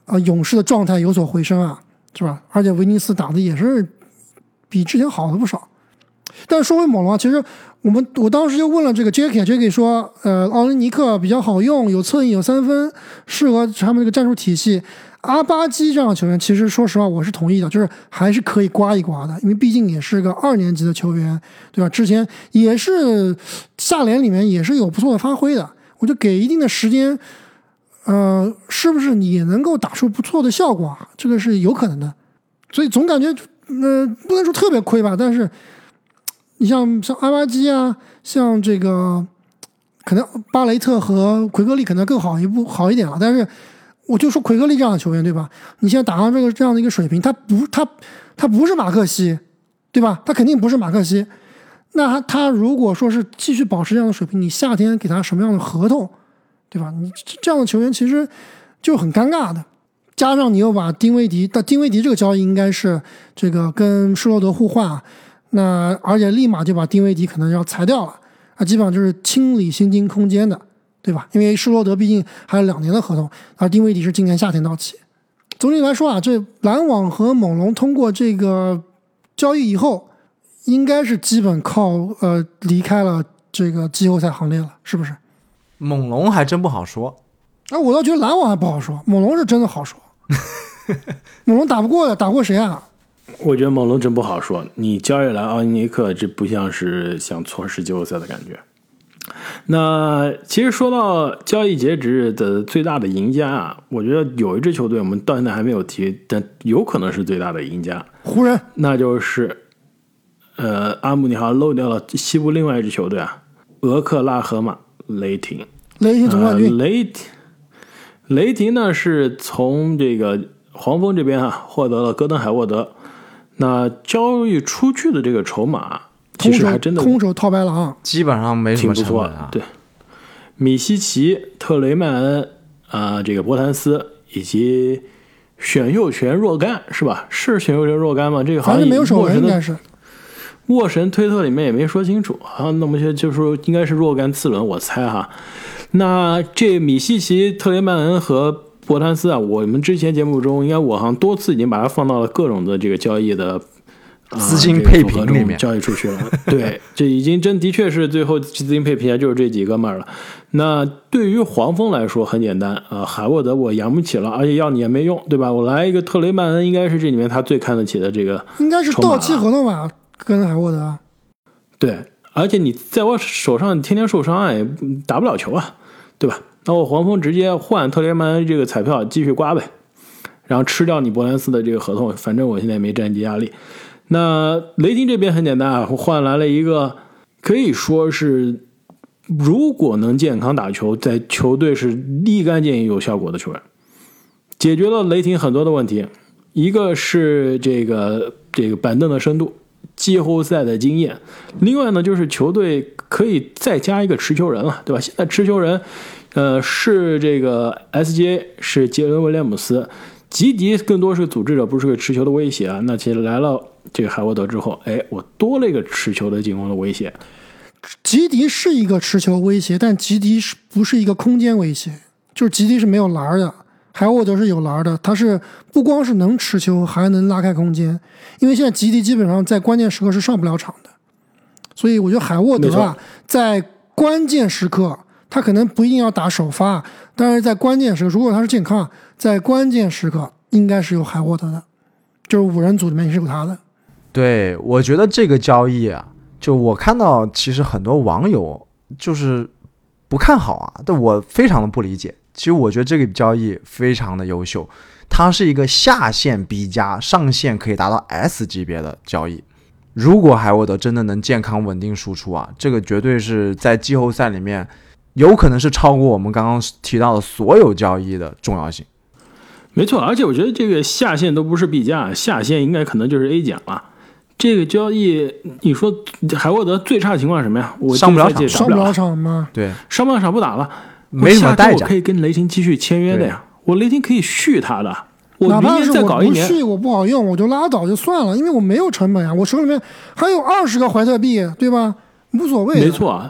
啊、呃、勇士的状态有所回升啊，是吧？而且维尼斯打的也是比之前好了不少。但说回猛龙啊，其实我们我当时就问了这个 Jacky，Jacky 说，呃，奥林尼克比较好用，有侧翼有三分，适合他们这个战术体系。阿巴基这样的球员，其实说实话我是同意的，就是还是可以刮一刮的，因为毕竟也是个二年级的球员，对吧？之前也是下联里面也是有不错的发挥的，我就给一定的时间，呃，是不是也能够打出不错的效果啊？这个是有可能的，所以总感觉，呃，不能说特别亏吧，但是你像像阿巴基啊，像这个可能巴雷特和奎格利可能更好一步好一点了，但是。我就说奎格利这样的球员，对吧？你现在打上这个这样的一个水平，他不他他不是马克西，对吧？他肯定不是马克西。那他他如果说是继续保持这样的水平，你夏天给他什么样的合同，对吧？你这样的球员其实就很尴尬的。加上你又把丁威迪，但丁威迪这个交易应该是这个跟施罗德互换啊，那而且立马就把丁威迪可能要裁掉了啊，基本上就是清理薪金空间的。对吧？因为施罗德毕竟还有两年的合同，而丁威迪是今年夏天到期。总体来说啊，这篮网和猛龙通过这个交易以后，应该是基本靠呃离开了这个季后赛行列了，是不是？ 猛龙还真不好说。 啊，我倒觉得篮网还不好说，猛龙是真的好说。猛龙打不过的，打过谁啊？ 我觉得猛龙真不好说。你交易来奥尼克，这不像是想错失季后赛的感觉。那其实说到交易截止日的最大的赢家啊，我觉得有一支球队我们到现在还没有提，但有可能是最大的赢家， 湖人， 那就是呃阿姆尼哈漏掉了西部另外一支球队啊，俄克拉荷马雷霆。 雷霆总冠军、 呃、雷霆雷霆呢是从这个黄蜂这边啊获得了戈登海沃德，那交易出去的这个筹码其实还真的空手套白狼， 基本上没什么成本啊。 对，米西奇、特雷曼恩啊、呃，这个伯坦斯以及选秀权若干是吧？是选秀权若干吗？这个好像没有首轮，应该是沃神推特里面也没说清楚啊。那么就说应该是若干次轮，我猜哈。那这米西奇、特雷曼恩和伯坦斯啊，我们之前节目中应该我好像多次已经把它放到了各种的这个交易的。 资金配平里面、 啊、交易出去了，对，这已经真的确是最后资金配平就是这几哥们了。那对于黄蜂来说很简单啊、呃，海沃德我养不起了，而且要你也没用，对吧？我来一个特雷曼恩，应该是这里面他最看得起的这个， 应该是到期合同吧，跟海沃德。 对，而且你在我手上天天受伤也打不了球啊，对吧？那我黄蜂直接换特雷曼恩这个彩票继续刮呗，然后吃掉你伯兰斯的这个合同，反正我现在没战绩压力。那雷霆这边很简单啊，换来了一个可以说是如果能健康打球，在球队是立竿见影有效果的球员，解决了雷霆很多的问题。一个是这个这个板凳的深度，季后赛的经验，另外呢就是球队可以再加一个持球人了，对吧？现在持球人呃是这个 S G A 是杰伦威廉姆斯，吉迪更多是个组织者，不是个持球的威胁啊。那其实来了这个海沃德之后，哎，我多了一个持球的进攻的威胁。 吉迪是一个持球威胁，但吉迪是不是一个空间威胁？就是吉迪是没有篮的，海沃德是有篮的，他是不光是能持球，还能拉开空间。因为现在吉迪基本上在关键时刻是上不了场的，所以我觉得海沃德啊，在关键时刻他可能不一定要打首发，但是在关键时刻，如果他是健康，在关键时刻应该是有海沃德的，就是五人组里面也是有他的。 对，我觉得这个交易啊，就我看到其实很多网友就是不看好啊，但我非常的不理解。其实我觉得这个交易非常的优秀，它是一个下限 B 加，上限可以达到 S 级别的交易。如果海沃德真的能健康稳定输出啊，这个绝对是在季后赛里面有可能是超过我们刚刚提到的所有交易的重要性。 没错，而且我觉得这个下限都不是 B 加，下限应该可能就是 A 减了。这个交易，你说海沃德最差的情况是什么呀？我上不了场， 上不了场吗？ 对， 上不了场不打了， 没什么代价。 我可以跟雷霆继续签约的呀，我雷霆可以续他的。我哪怕是再搞一年， 我不续我不好用，我就拉倒就算了，因为我没有成本呀，我手里面还有二十个怀特币，对吧？无所谓。 没错啊，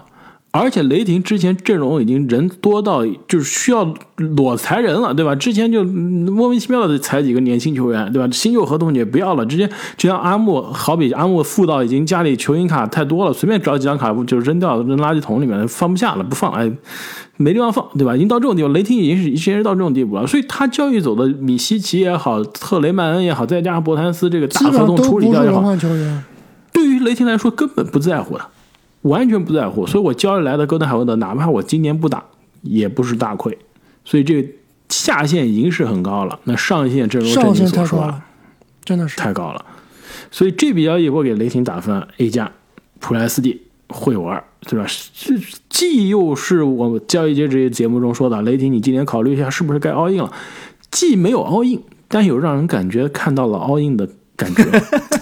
而且雷霆之前阵容已经人多到就是需要裸裁人了，对吧？之前就莫名其妙的裁几个年轻球员，对吧？新旧合同也不要了，直接就像阿木，好比阿木富到已经家里球星卡太多了，随便找几张卡就扔掉扔垃圾桶里面，放不下了，不放，哎，没地方放，对吧？已经到这种地步，雷霆已经是已经是到这种地步了，所以他交易走的米西奇也好，特雷曼恩也好，再加上伯坦斯这个大合同处理掉也好，对于雷霆来说根本不在乎的。完全不在乎，所以我交易来的戈登海沃德，哪怕我今年不打，也不是大亏。所以这个下限已经是很高了，那上限正如正经所说了， 真的是太高了。所以这笔交易我给雷霆打分 A 加，普莱斯蒂、惠尔，对吧？既又是我交易截止节目中说的，雷霆你今年考虑一下是不是该 all in 了，既没有 all in， 但有让人感觉看到了 all in 的感觉。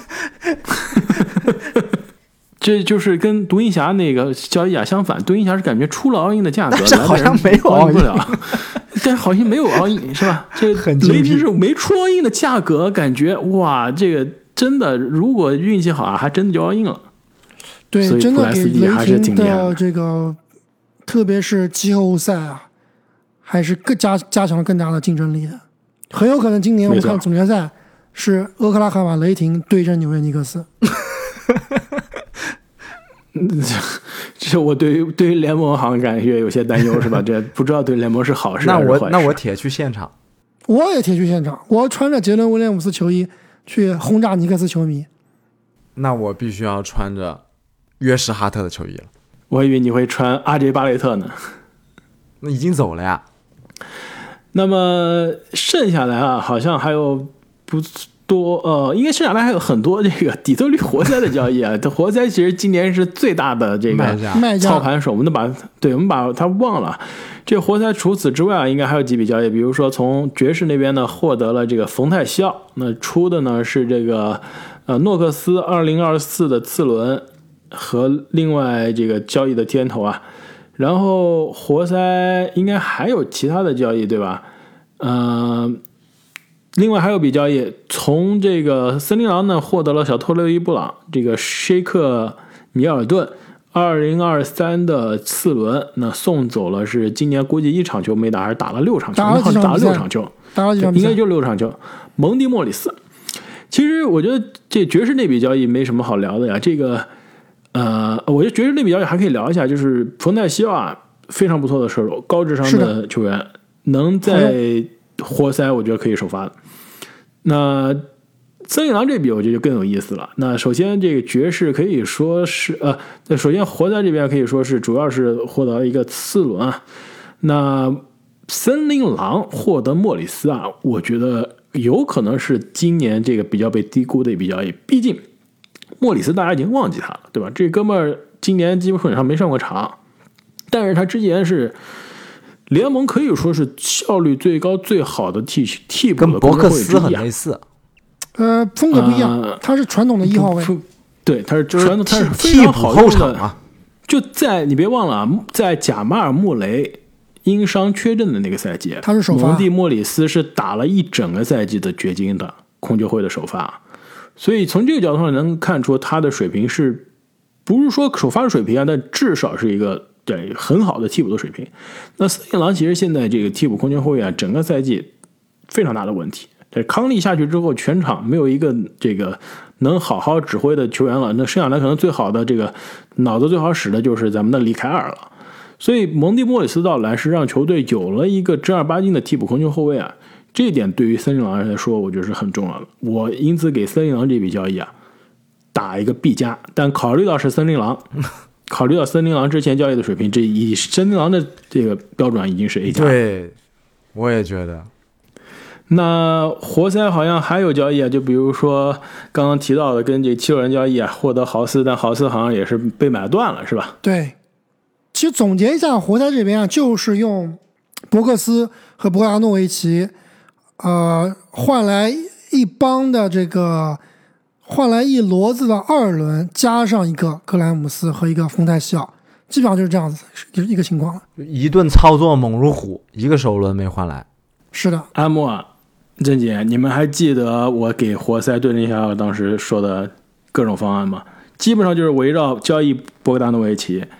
这就是跟独行侠那个交易啊相反，独行侠是感觉出了 all in 的价格， 但是好像没有 all in 不了，但好像没有 all in 是吧？这个雷霆是没出 all in 的价格，感觉哇，这个真的如果运气好啊，还真的就 all in 了。 对，真的给雷霆的这个，特别是季后赛啊，还是更加加强了更大的竞争力的。很有可能今年我们看总决赛是俄克拉荷马雷霆对阵纽约尼克斯。 这我对于对于联盟好像感觉有些担忧是吧？这不知道对联盟是好事还是坏事。 那我那我铁去现场， 我也铁去现场，我穿着杰伦威廉姆斯球衣去轰炸尼克斯球迷。 那我必须要穿着约什哈特的球衣了。 我以为你会穿阿杰巴雷特呢。 那已经走了呀。 那么剩下来啊，好像还有不多呃，应该剩下来还有很多这个底特律活塞的交易啊。活塞其实今年是最大的这个操盘手，我们都把对我们把它忘了。这个活塞除此之外啊，应该还有几笔交易，比如说从爵士那边呢获得了这个冯泰西奥，那出的呢是这个呃诺克斯二零二四的次轮和另外这个交易的天头啊。然后活塞应该还有其他的交易对吧？呃。另外还有笔交易，从这个森林狼呢获得了小托勒伊布朗这个谢克米尔顿二零二三的次轮，那送走了是今年估计一场球没打，还是打了六场球？ 打了打了六场球， 打了几场比赛， 应该就六场球。蒙蒂莫里斯，其实我觉得这爵士那笔交易没什么好聊的呀。这个呃，我觉得爵士那笔交易还可以聊一下，就是冯泰西奥啊，非常不错的射手，高智商的球员，能在活塞我觉得可以首发的。那森林狼这笔我觉得就更有意思了。那首先这个爵士可以说是呃，首先活塞这边可以说是主要是获得了一个次轮啊。那森林狼获得莫里斯啊，我觉得有可能是今年这个比较被低估的一笔交易。毕竟莫里斯大家已经忘记他了，对吧？这哥们儿今年基本上没上过场，但是他之前是联盟可以说是效率最高最好的替替补的跟伯克斯很类似， 呃，风格不一样，呃、他是传统的一号位， 对，他是传统，他是非常好后场啊。 就在你别忘了，在贾马尔穆雷因伤缺阵的那个赛季， 他是首发， 蒙蒂莫里斯是打了一整个赛季的掘金的控球会的首发，所以从这个角度上能看出他的水平是不是说首发的水平啊，但至少是一个。对，很好的替补的水平。那森林狼其实现在这个替补控球后卫啊，整个赛季非常大的问题。这康利下去之后，全场没有一个这个能好好指挥的球员了。那剩下来可能最好的这个脑子最好使的就是咱们的里凯尔了。所以蒙蒂莫里斯到来是让球队有了一个正儿八经的替补控球后卫啊，这一点对于森林狼来说，我觉得是很重要的。我因此给森林狼这笔交易啊打一个 B 加，但考虑到是森林狼。考虑到森林狼之前交易的水平，这以森林狼的这个标准已经是 A 加。 对，我也觉得。 那活塞好像还有交易啊，就比如说刚刚提到的跟这七六人交易啊，获得豪斯，但豪斯好像也是被买断了，是吧？ 对。其实总结一下，活塞这边啊，就是用伯克斯和博亚诺维奇，呃，换来一帮的这个。换来一骡子的二轮，加上一个格莱姆斯和一个丰泰西奥，基本上就是这样子一个情况了。 一顿操作猛如虎，一个首轮没换来。 是的， 阿莫、郑姐，你们还记得我给活塞对阵下当时说的各种方案吗？基本上就是围绕交易博格达诺维奇，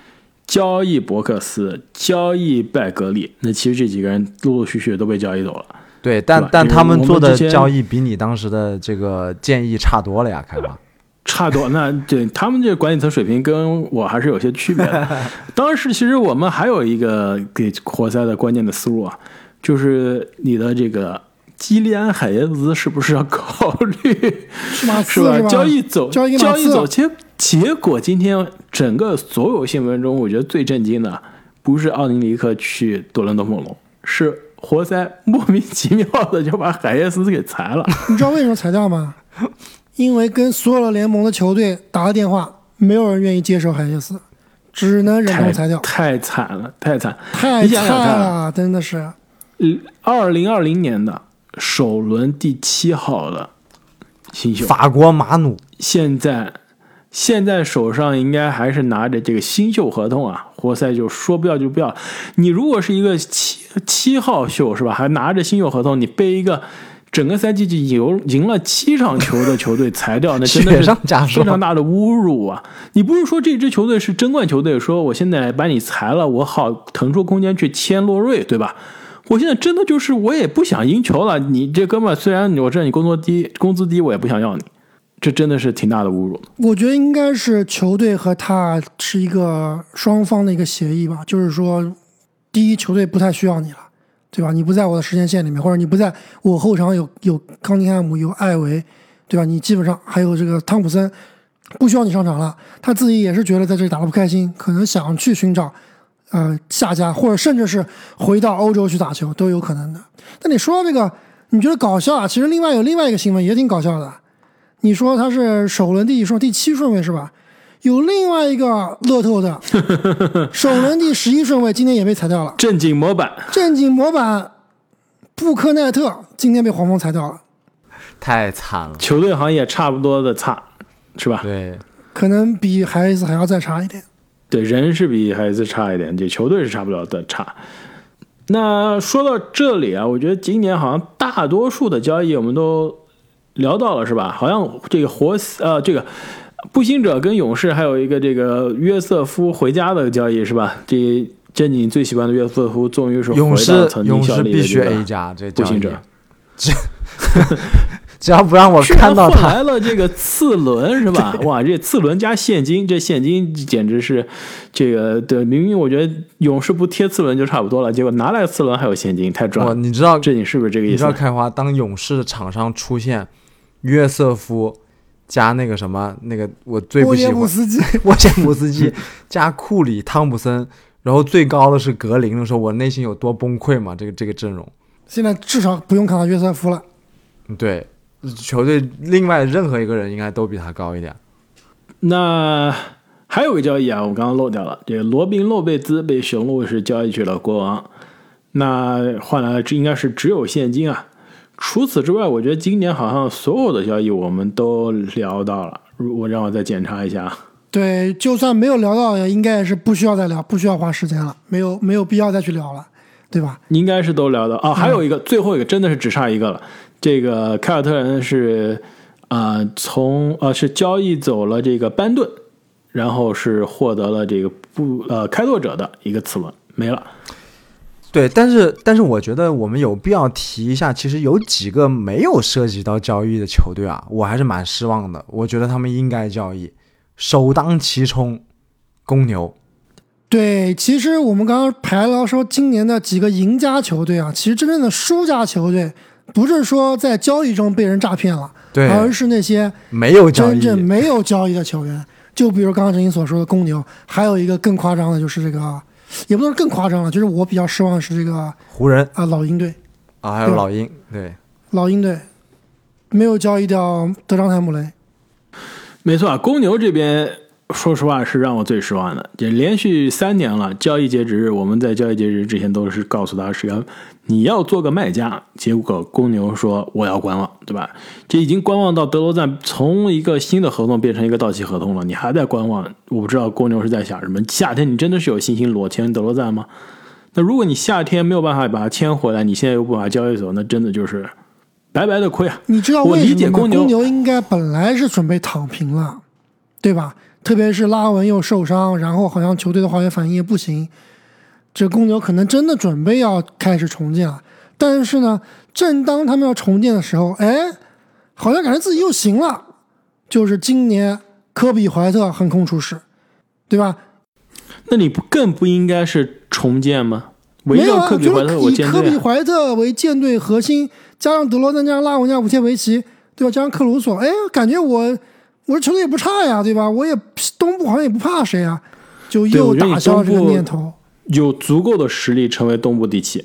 交易伯克斯，交易拜格里，那其实这几个人陆陆续续都被交易走了。 对，但但他们做的交易比你当时的这个建议差多了呀，开华。 差多，那对他们这个管理层水平跟我还是有些区别的。当时其实我们还有一个给活塞的关键的思路啊，就是你的这个基利安海耶兹是不是要考虑是吧？ 是吧？交易走， 交易交易走，结结果今天整个所有新闻中，我觉得最震惊的不是奥尼尼克去多伦多猛龙，是活塞莫名其妙的就把海耶斯给裁了。 你知道为什么裁掉吗？因为跟所有的联盟的球队打了电话，没有人愿意接受海耶斯，只能忍痛裁掉。 太惨了，太惨， 太惨了，真的是。 二零二零年的首轮第七号的新秀法国马努， 现在现在手上应该还是拿着这个新秀合同啊，活塞就说不要就不要。你如果是一个七七号秀是吧，还拿着新秀合同，你被一个整个赛季就赢赢了七场球的球队裁掉，那真的是非常大的侮辱啊！你不是说这支球队是争冠球队，说我现在把你裁了，我好腾出空间去签洛瑞，对吧？我现在真的就是我也不想赢球了，你这哥们虽然我知道你工作低、工资低，我也不想要你，这真的是挺大的侮辱。 我觉得应该是球队和他是一个双方的一个协议吧，就是说，第一，球队不太需要你了。对吧？你不在我的时间线里面，或者你不在我后场有有康宁汉姆有艾维，对吧？你基本上还有这个汤普森，不需要你上场了。他自己也是觉得在这里打得不开心，可能想去寻找呃下家，或者甚至是回到欧洲去打球都有可能的。但你说这个，你觉得搞笑啊？其实另外有另外一个新闻也挺搞笑的。你说他是首轮第几顺第七顺位是吧？有另外一个乐透的首轮第十一顺位，今天也被裁掉了。 正经模板， 正经模板，布克奈特今天被黄蜂裁掉了， 太惨了。 球队好像也差不多的差，是吧？ 对， 可能比海斯还要再差一点。 对，人是比海斯差一点，这球队是差不了的差。那说到这里啊，我觉得今年好像大多数的交易我们都聊到了，是吧？好像这个活呃这个。步行者跟勇士还有一个这个约瑟夫回家的交易是吧？这这你最喜欢的约瑟夫终于是回到曾经效力的这个步行者。 勇士必须 A 加，这步行者，这只要不让我看到他来了这个次轮是吧？哇，这次轮加现金，这现金简直是这个对，明明我觉得勇士不贴次轮就差不多了，结果拿来次轮还有现金，太赚了。 你知道这你是不是这个意思？ 你知道开花当勇士的场上出现约瑟夫。加那个什么，那个我最不喜欢沃杰姆斯基， 沃杰姆斯基加库里、汤普森，然后最高的是格林的时候，我内心有多崩溃嘛？这个这个阵容， 现在至少不用看到约瑟夫了。 对，球队另外任何一个人应该都比他高一点。 那还有个交易啊，我刚刚漏掉了，这个罗宾·洛贝兹被雄鹿是交易去了国王，那换来这应该是只有现金啊。除此之外，我觉得今年好像所有的交易我们都聊到了。我让我再检查一下。 对，就算没有聊到，也应该也是不需要再聊，不需要花时间了，没有没有必要再去聊了，对吧？ 应该是都聊到啊、哦。还有一个、嗯，最后一个真的是只差一个了。这个凯尔特人是啊、呃，从呃是交易走了这个班顿，然后是获得了这个不呃开拓者的一个次轮，没了。 对，但是但是我觉得我们有必要提一下，其实有几个没有涉及到交易的球队啊，我还是蛮失望的。我觉得他们应该交易，首当其冲，公牛。 对，其实我们刚刚排了说今年的几个赢家球队啊，其实真正的输家球队，不是说在交易中被人诈骗了， 对， 而是那些没有交易、 真正没有交易的球员。就比如刚刚陈英所说的公牛，还有一个更夸张的就是这个。也不能更夸张了，就是我比较失望的是这个湖人啊，老鹰队啊，还有老鹰，对， 老鹰队没有交易掉德章泰姆雷。 没错啊，公牛这边说实话是让我最失望的，也连续三年了，交易截止日我们在交易截止日之前都是告诉他是要你要做个卖家，结果公牛说我要观望，对吧？这已经观望到德罗赞从一个新的合同变成一个到期合同了，你还在观望，我不知道公牛是在想什么。夏天你真的是有信心裸签德罗赞吗？那如果你夏天没有办法把他签回来，你现在又不把他交易走，那真的就是白白的亏啊！ 你知道为什么吗？ 公牛公牛应该本来是准备躺平了，对吧？ 特别是拉文又受伤，然后好像球队的化学反应也不行，这公牛可能真的准备要开始重建了。但是呢，正当他们要重建的时候，哎，好像感觉自己又行了，就是今年科比怀特横空出世，对吧？ 那你不更不应该是重建吗？围绕科比怀特，我以科比怀特为舰队核心，加上德罗赞，加上拉文，加上武切维奇，对吧？加上克鲁索，哎，感觉我我的球队也不差呀，对吧？我也东部好像也不怕谁啊，就又打消这个念头。 有足够的实力成为东部第七。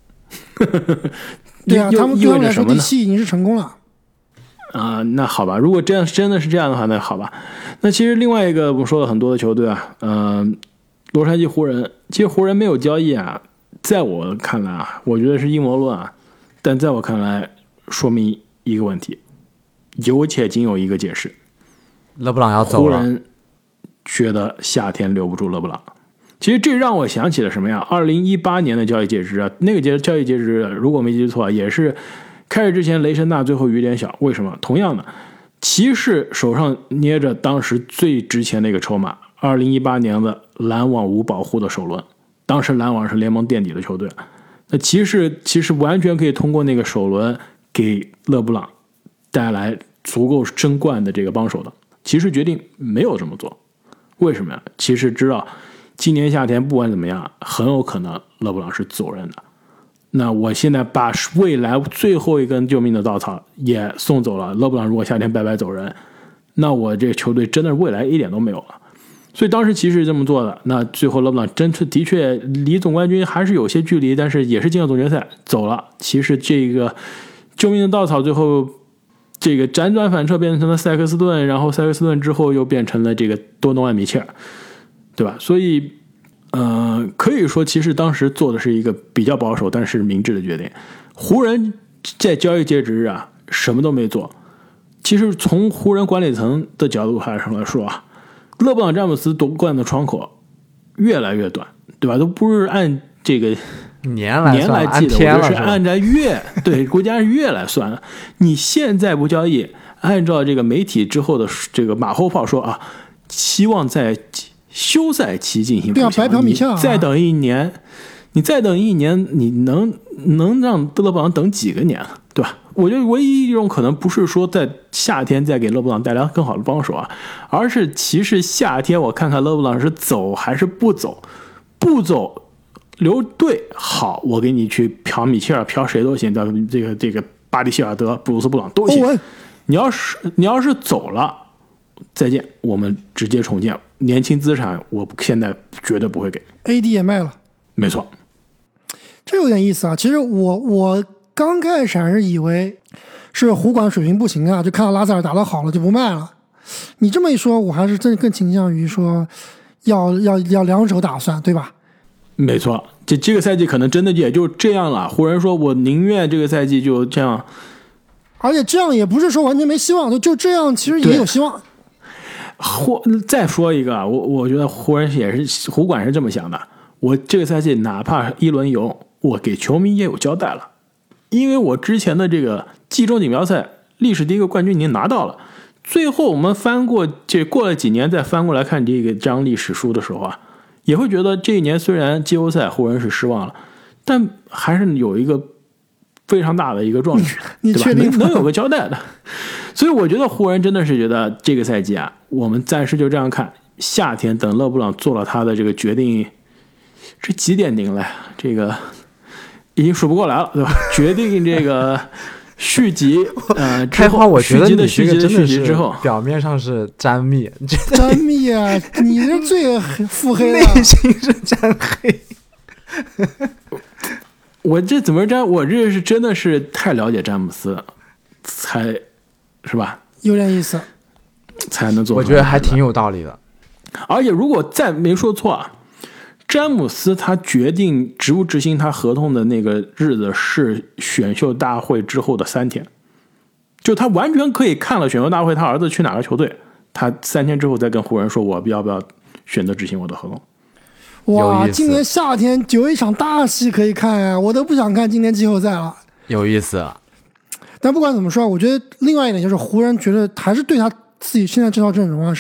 对啊，他们对他们来说第七已经是成功了。 啊、呃，那好吧，如果这样真的是这样的话，那好吧。那其实另外一个我们说了很多的球队啊，呃，洛杉矶湖人，其实湖人没有交易啊，在我看来啊，我觉得是阴谋论啊，但在我看来说明一个问题，有且仅有一个解释： 勒布朗要走了。 湖人觉得夏天留不住勒布朗。其实这让我想起了什么呀？二零一八年的交易截止啊，那个节交易截止，如果没记错，也是开始之前雷神纳最后余点小。为什么？同样的，骑士手上捏着当时最值钱的一个筹码，二零一八年的篮网无保护的首轮，当时篮网是联盟垫底的球队，那骑士其实完全可以通过那个首轮给勒布朗带来足够争冠的这个帮手的。骑士决定没有这么做，为什么呀？骑士知道今年夏天不管怎么样，很有可能勒布朗是走人的。那我现在把未来最后一根救命的稻草也送走了，勒布朗如果夏天白白走人，那我这个球队真的未来一点都没有了。所以当时骑士这么做的，那最后勒布朗真是的确离总冠军还是有些距离，但是也是进了总决赛走了。骑士这个救命的稻草最后这个辗转反侧变成了塞克斯顿，然后塞克斯顿之后又变成了这个多诺万米切尔，对吧？所以呃，可以说骑士当时做的是一个比较保守但是明智的决定。湖人在交易截止日啊什么都没做。其实从湖人管理层的角度上来说啊，勒布朗詹姆斯夺冠的窗口越来越短，对吧？都不是按这个年来年来记的， 我是按照月对国家是月来算的。你现在不交易，按照这个媒体之后的这个马后炮说啊，希望在休赛期进行补强， 对啊，白嫖米切尔， 再等一年，你再等一年，你能能让勒布朗等几个年，对吧？我觉得唯一一种可能不是说在夏天再给勒布朗带来更好的帮手啊，而是其实夏天我看看勒布朗是走还是不走，不走留队好，我给你去嫖米切尔，嫖谁都行，这个这个巴蒂希尔德、布鲁斯布朗都行。哦、你要是你要是走了，再见，我们直接重建。年轻资产，我现在绝对不会给。 A D 也卖了， 没错， 这有点意思啊。其实我我刚开始还是以为是湖管水平不行啊，就看到拉塞尔打得好了就不卖了。你这么一说，我还是真更倾向于说要要要两手打算，对吧？ 没错，这这个赛季可能真的也就这样了。湖人说我宁愿这个赛季就这样， 而且这样也不是说完全没希望，就就这样其实也有希望。 湖再说一个，我我觉得湖人也是湖管是这么想的，我这个赛季哪怕一轮游，我给球迷也有交代了，因为我之前的这个季中锦标赛历史第一个冠军已经拿到了，最后我们翻过这过了几年再翻过来看这个张历史书的时候啊，也会觉得这一年虽然季后赛湖人是失望了，但还是有一个非常大的一个壮举， 你确定能, 能有个交代的。所以我觉得湖人真的是觉得这个赛季啊，我们暂时就这样看，夏天等勒布朗做了他的这个决定，这几点定了？这个已经数不过来了，对吧？决定这个续集，呃， 开花，我觉得你这个真的是之后， 表面上是沾蜜， 沾蜜啊，你是最腹黑了， 内心是沾黑。 我这怎么沾？我这是真的是太了解詹姆斯了，才是吧？ 有点意思， 才能做。 我觉得还挺有道理的。 而且如果再没说错啊，詹姆斯他决定执不执行他合同的那个日子是选秀大会之后的三天，就他完全可以看了选秀大会他儿子去哪个球队，他三天之后再跟湖人说我要不要选择执行我的合同。 哇，今年夏天就有一场大戏可以看啊，我都不想看今年季后赛了。 有意思啊。 但不管怎么说，我觉得另外一点就是湖人觉得还是对他自己现在这套阵容啊是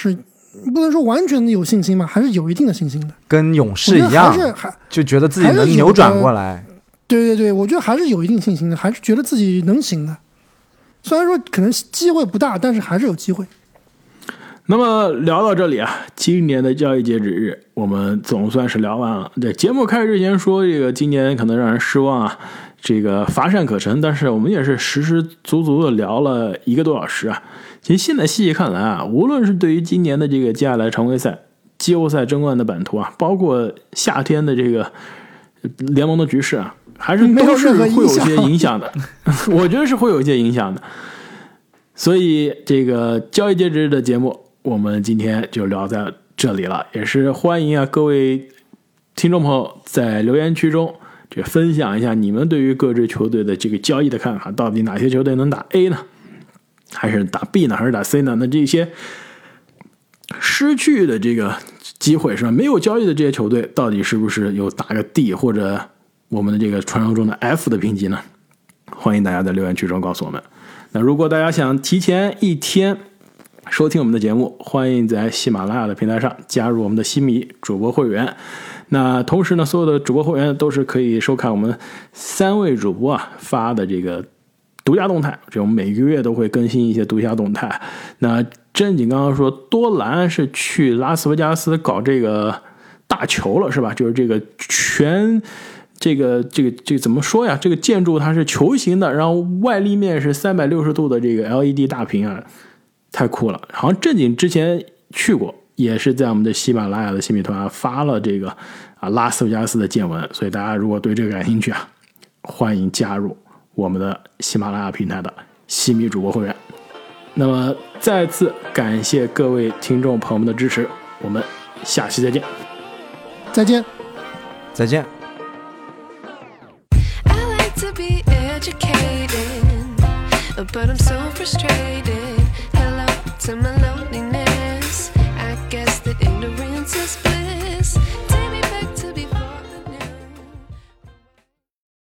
不能说完全的有信心吧，还是有一定的信心的。 跟勇士一样， 还是还就觉得自己能扭转过来。 对对对，我觉得还是有一定信心的，还是觉得自己能行的。虽然说可能机会不大，但是还是有机会。 那么聊到这里啊，今年的交易截止日我们总算是聊完了。在节目开始之前说这个今年可能让人失望啊，这个乏善可陈，但是我们也是实实足足的聊了一个多小时啊。其实现在细细看来啊，无论是对于今年的这个接下来常规赛、季后赛争冠的版图啊，包括夏天的这个联盟的局势啊，还是都是会有一些影响的。我觉得是会有一些影响的。所以这个交易截止日的节目我们今天就聊在这里了，也是欢迎啊各位听众朋友在留言区中就分享一下你们对于各支球队的这个交易的看法，到底哪些球队能打 A 呢，还是打 B 呢，还是打 C 呢？那这些失去的这个机会是吧？没有交易的这些球队到底是不是有打个 D 或者我们的这个传说中的 F 的评级呢？欢迎大家在留言区中告诉我们。那如果大家想提前一天收听我们的节目，欢迎在喜马拉雅的平台上加入我们的西米主播会员。那同时呢，所有的主播会员都是可以收看我们三位主播啊发的这个独家动态，这我们每个月都会更新一些独家动态。那正经刚刚说多兰是去拉斯维加斯搞这个大球了是吧？就是这个全这个这个这个怎么说呀？这个建筑它是球形的，然后外立面是三百六十度的这个 L E D 大屏啊，太酷了。好像正经之前去过，也是在我们的喜马拉雅的新米团发了这个啊拉斯维加斯的见闻，所以大家如果对这个感兴趣啊，欢迎加入我们的喜马拉雅平台的西米主播会员。那么再次感谢各位听众朋友们的支持，我们下期再见。 再见， 再见。 But I'm so frustrated. Hello to my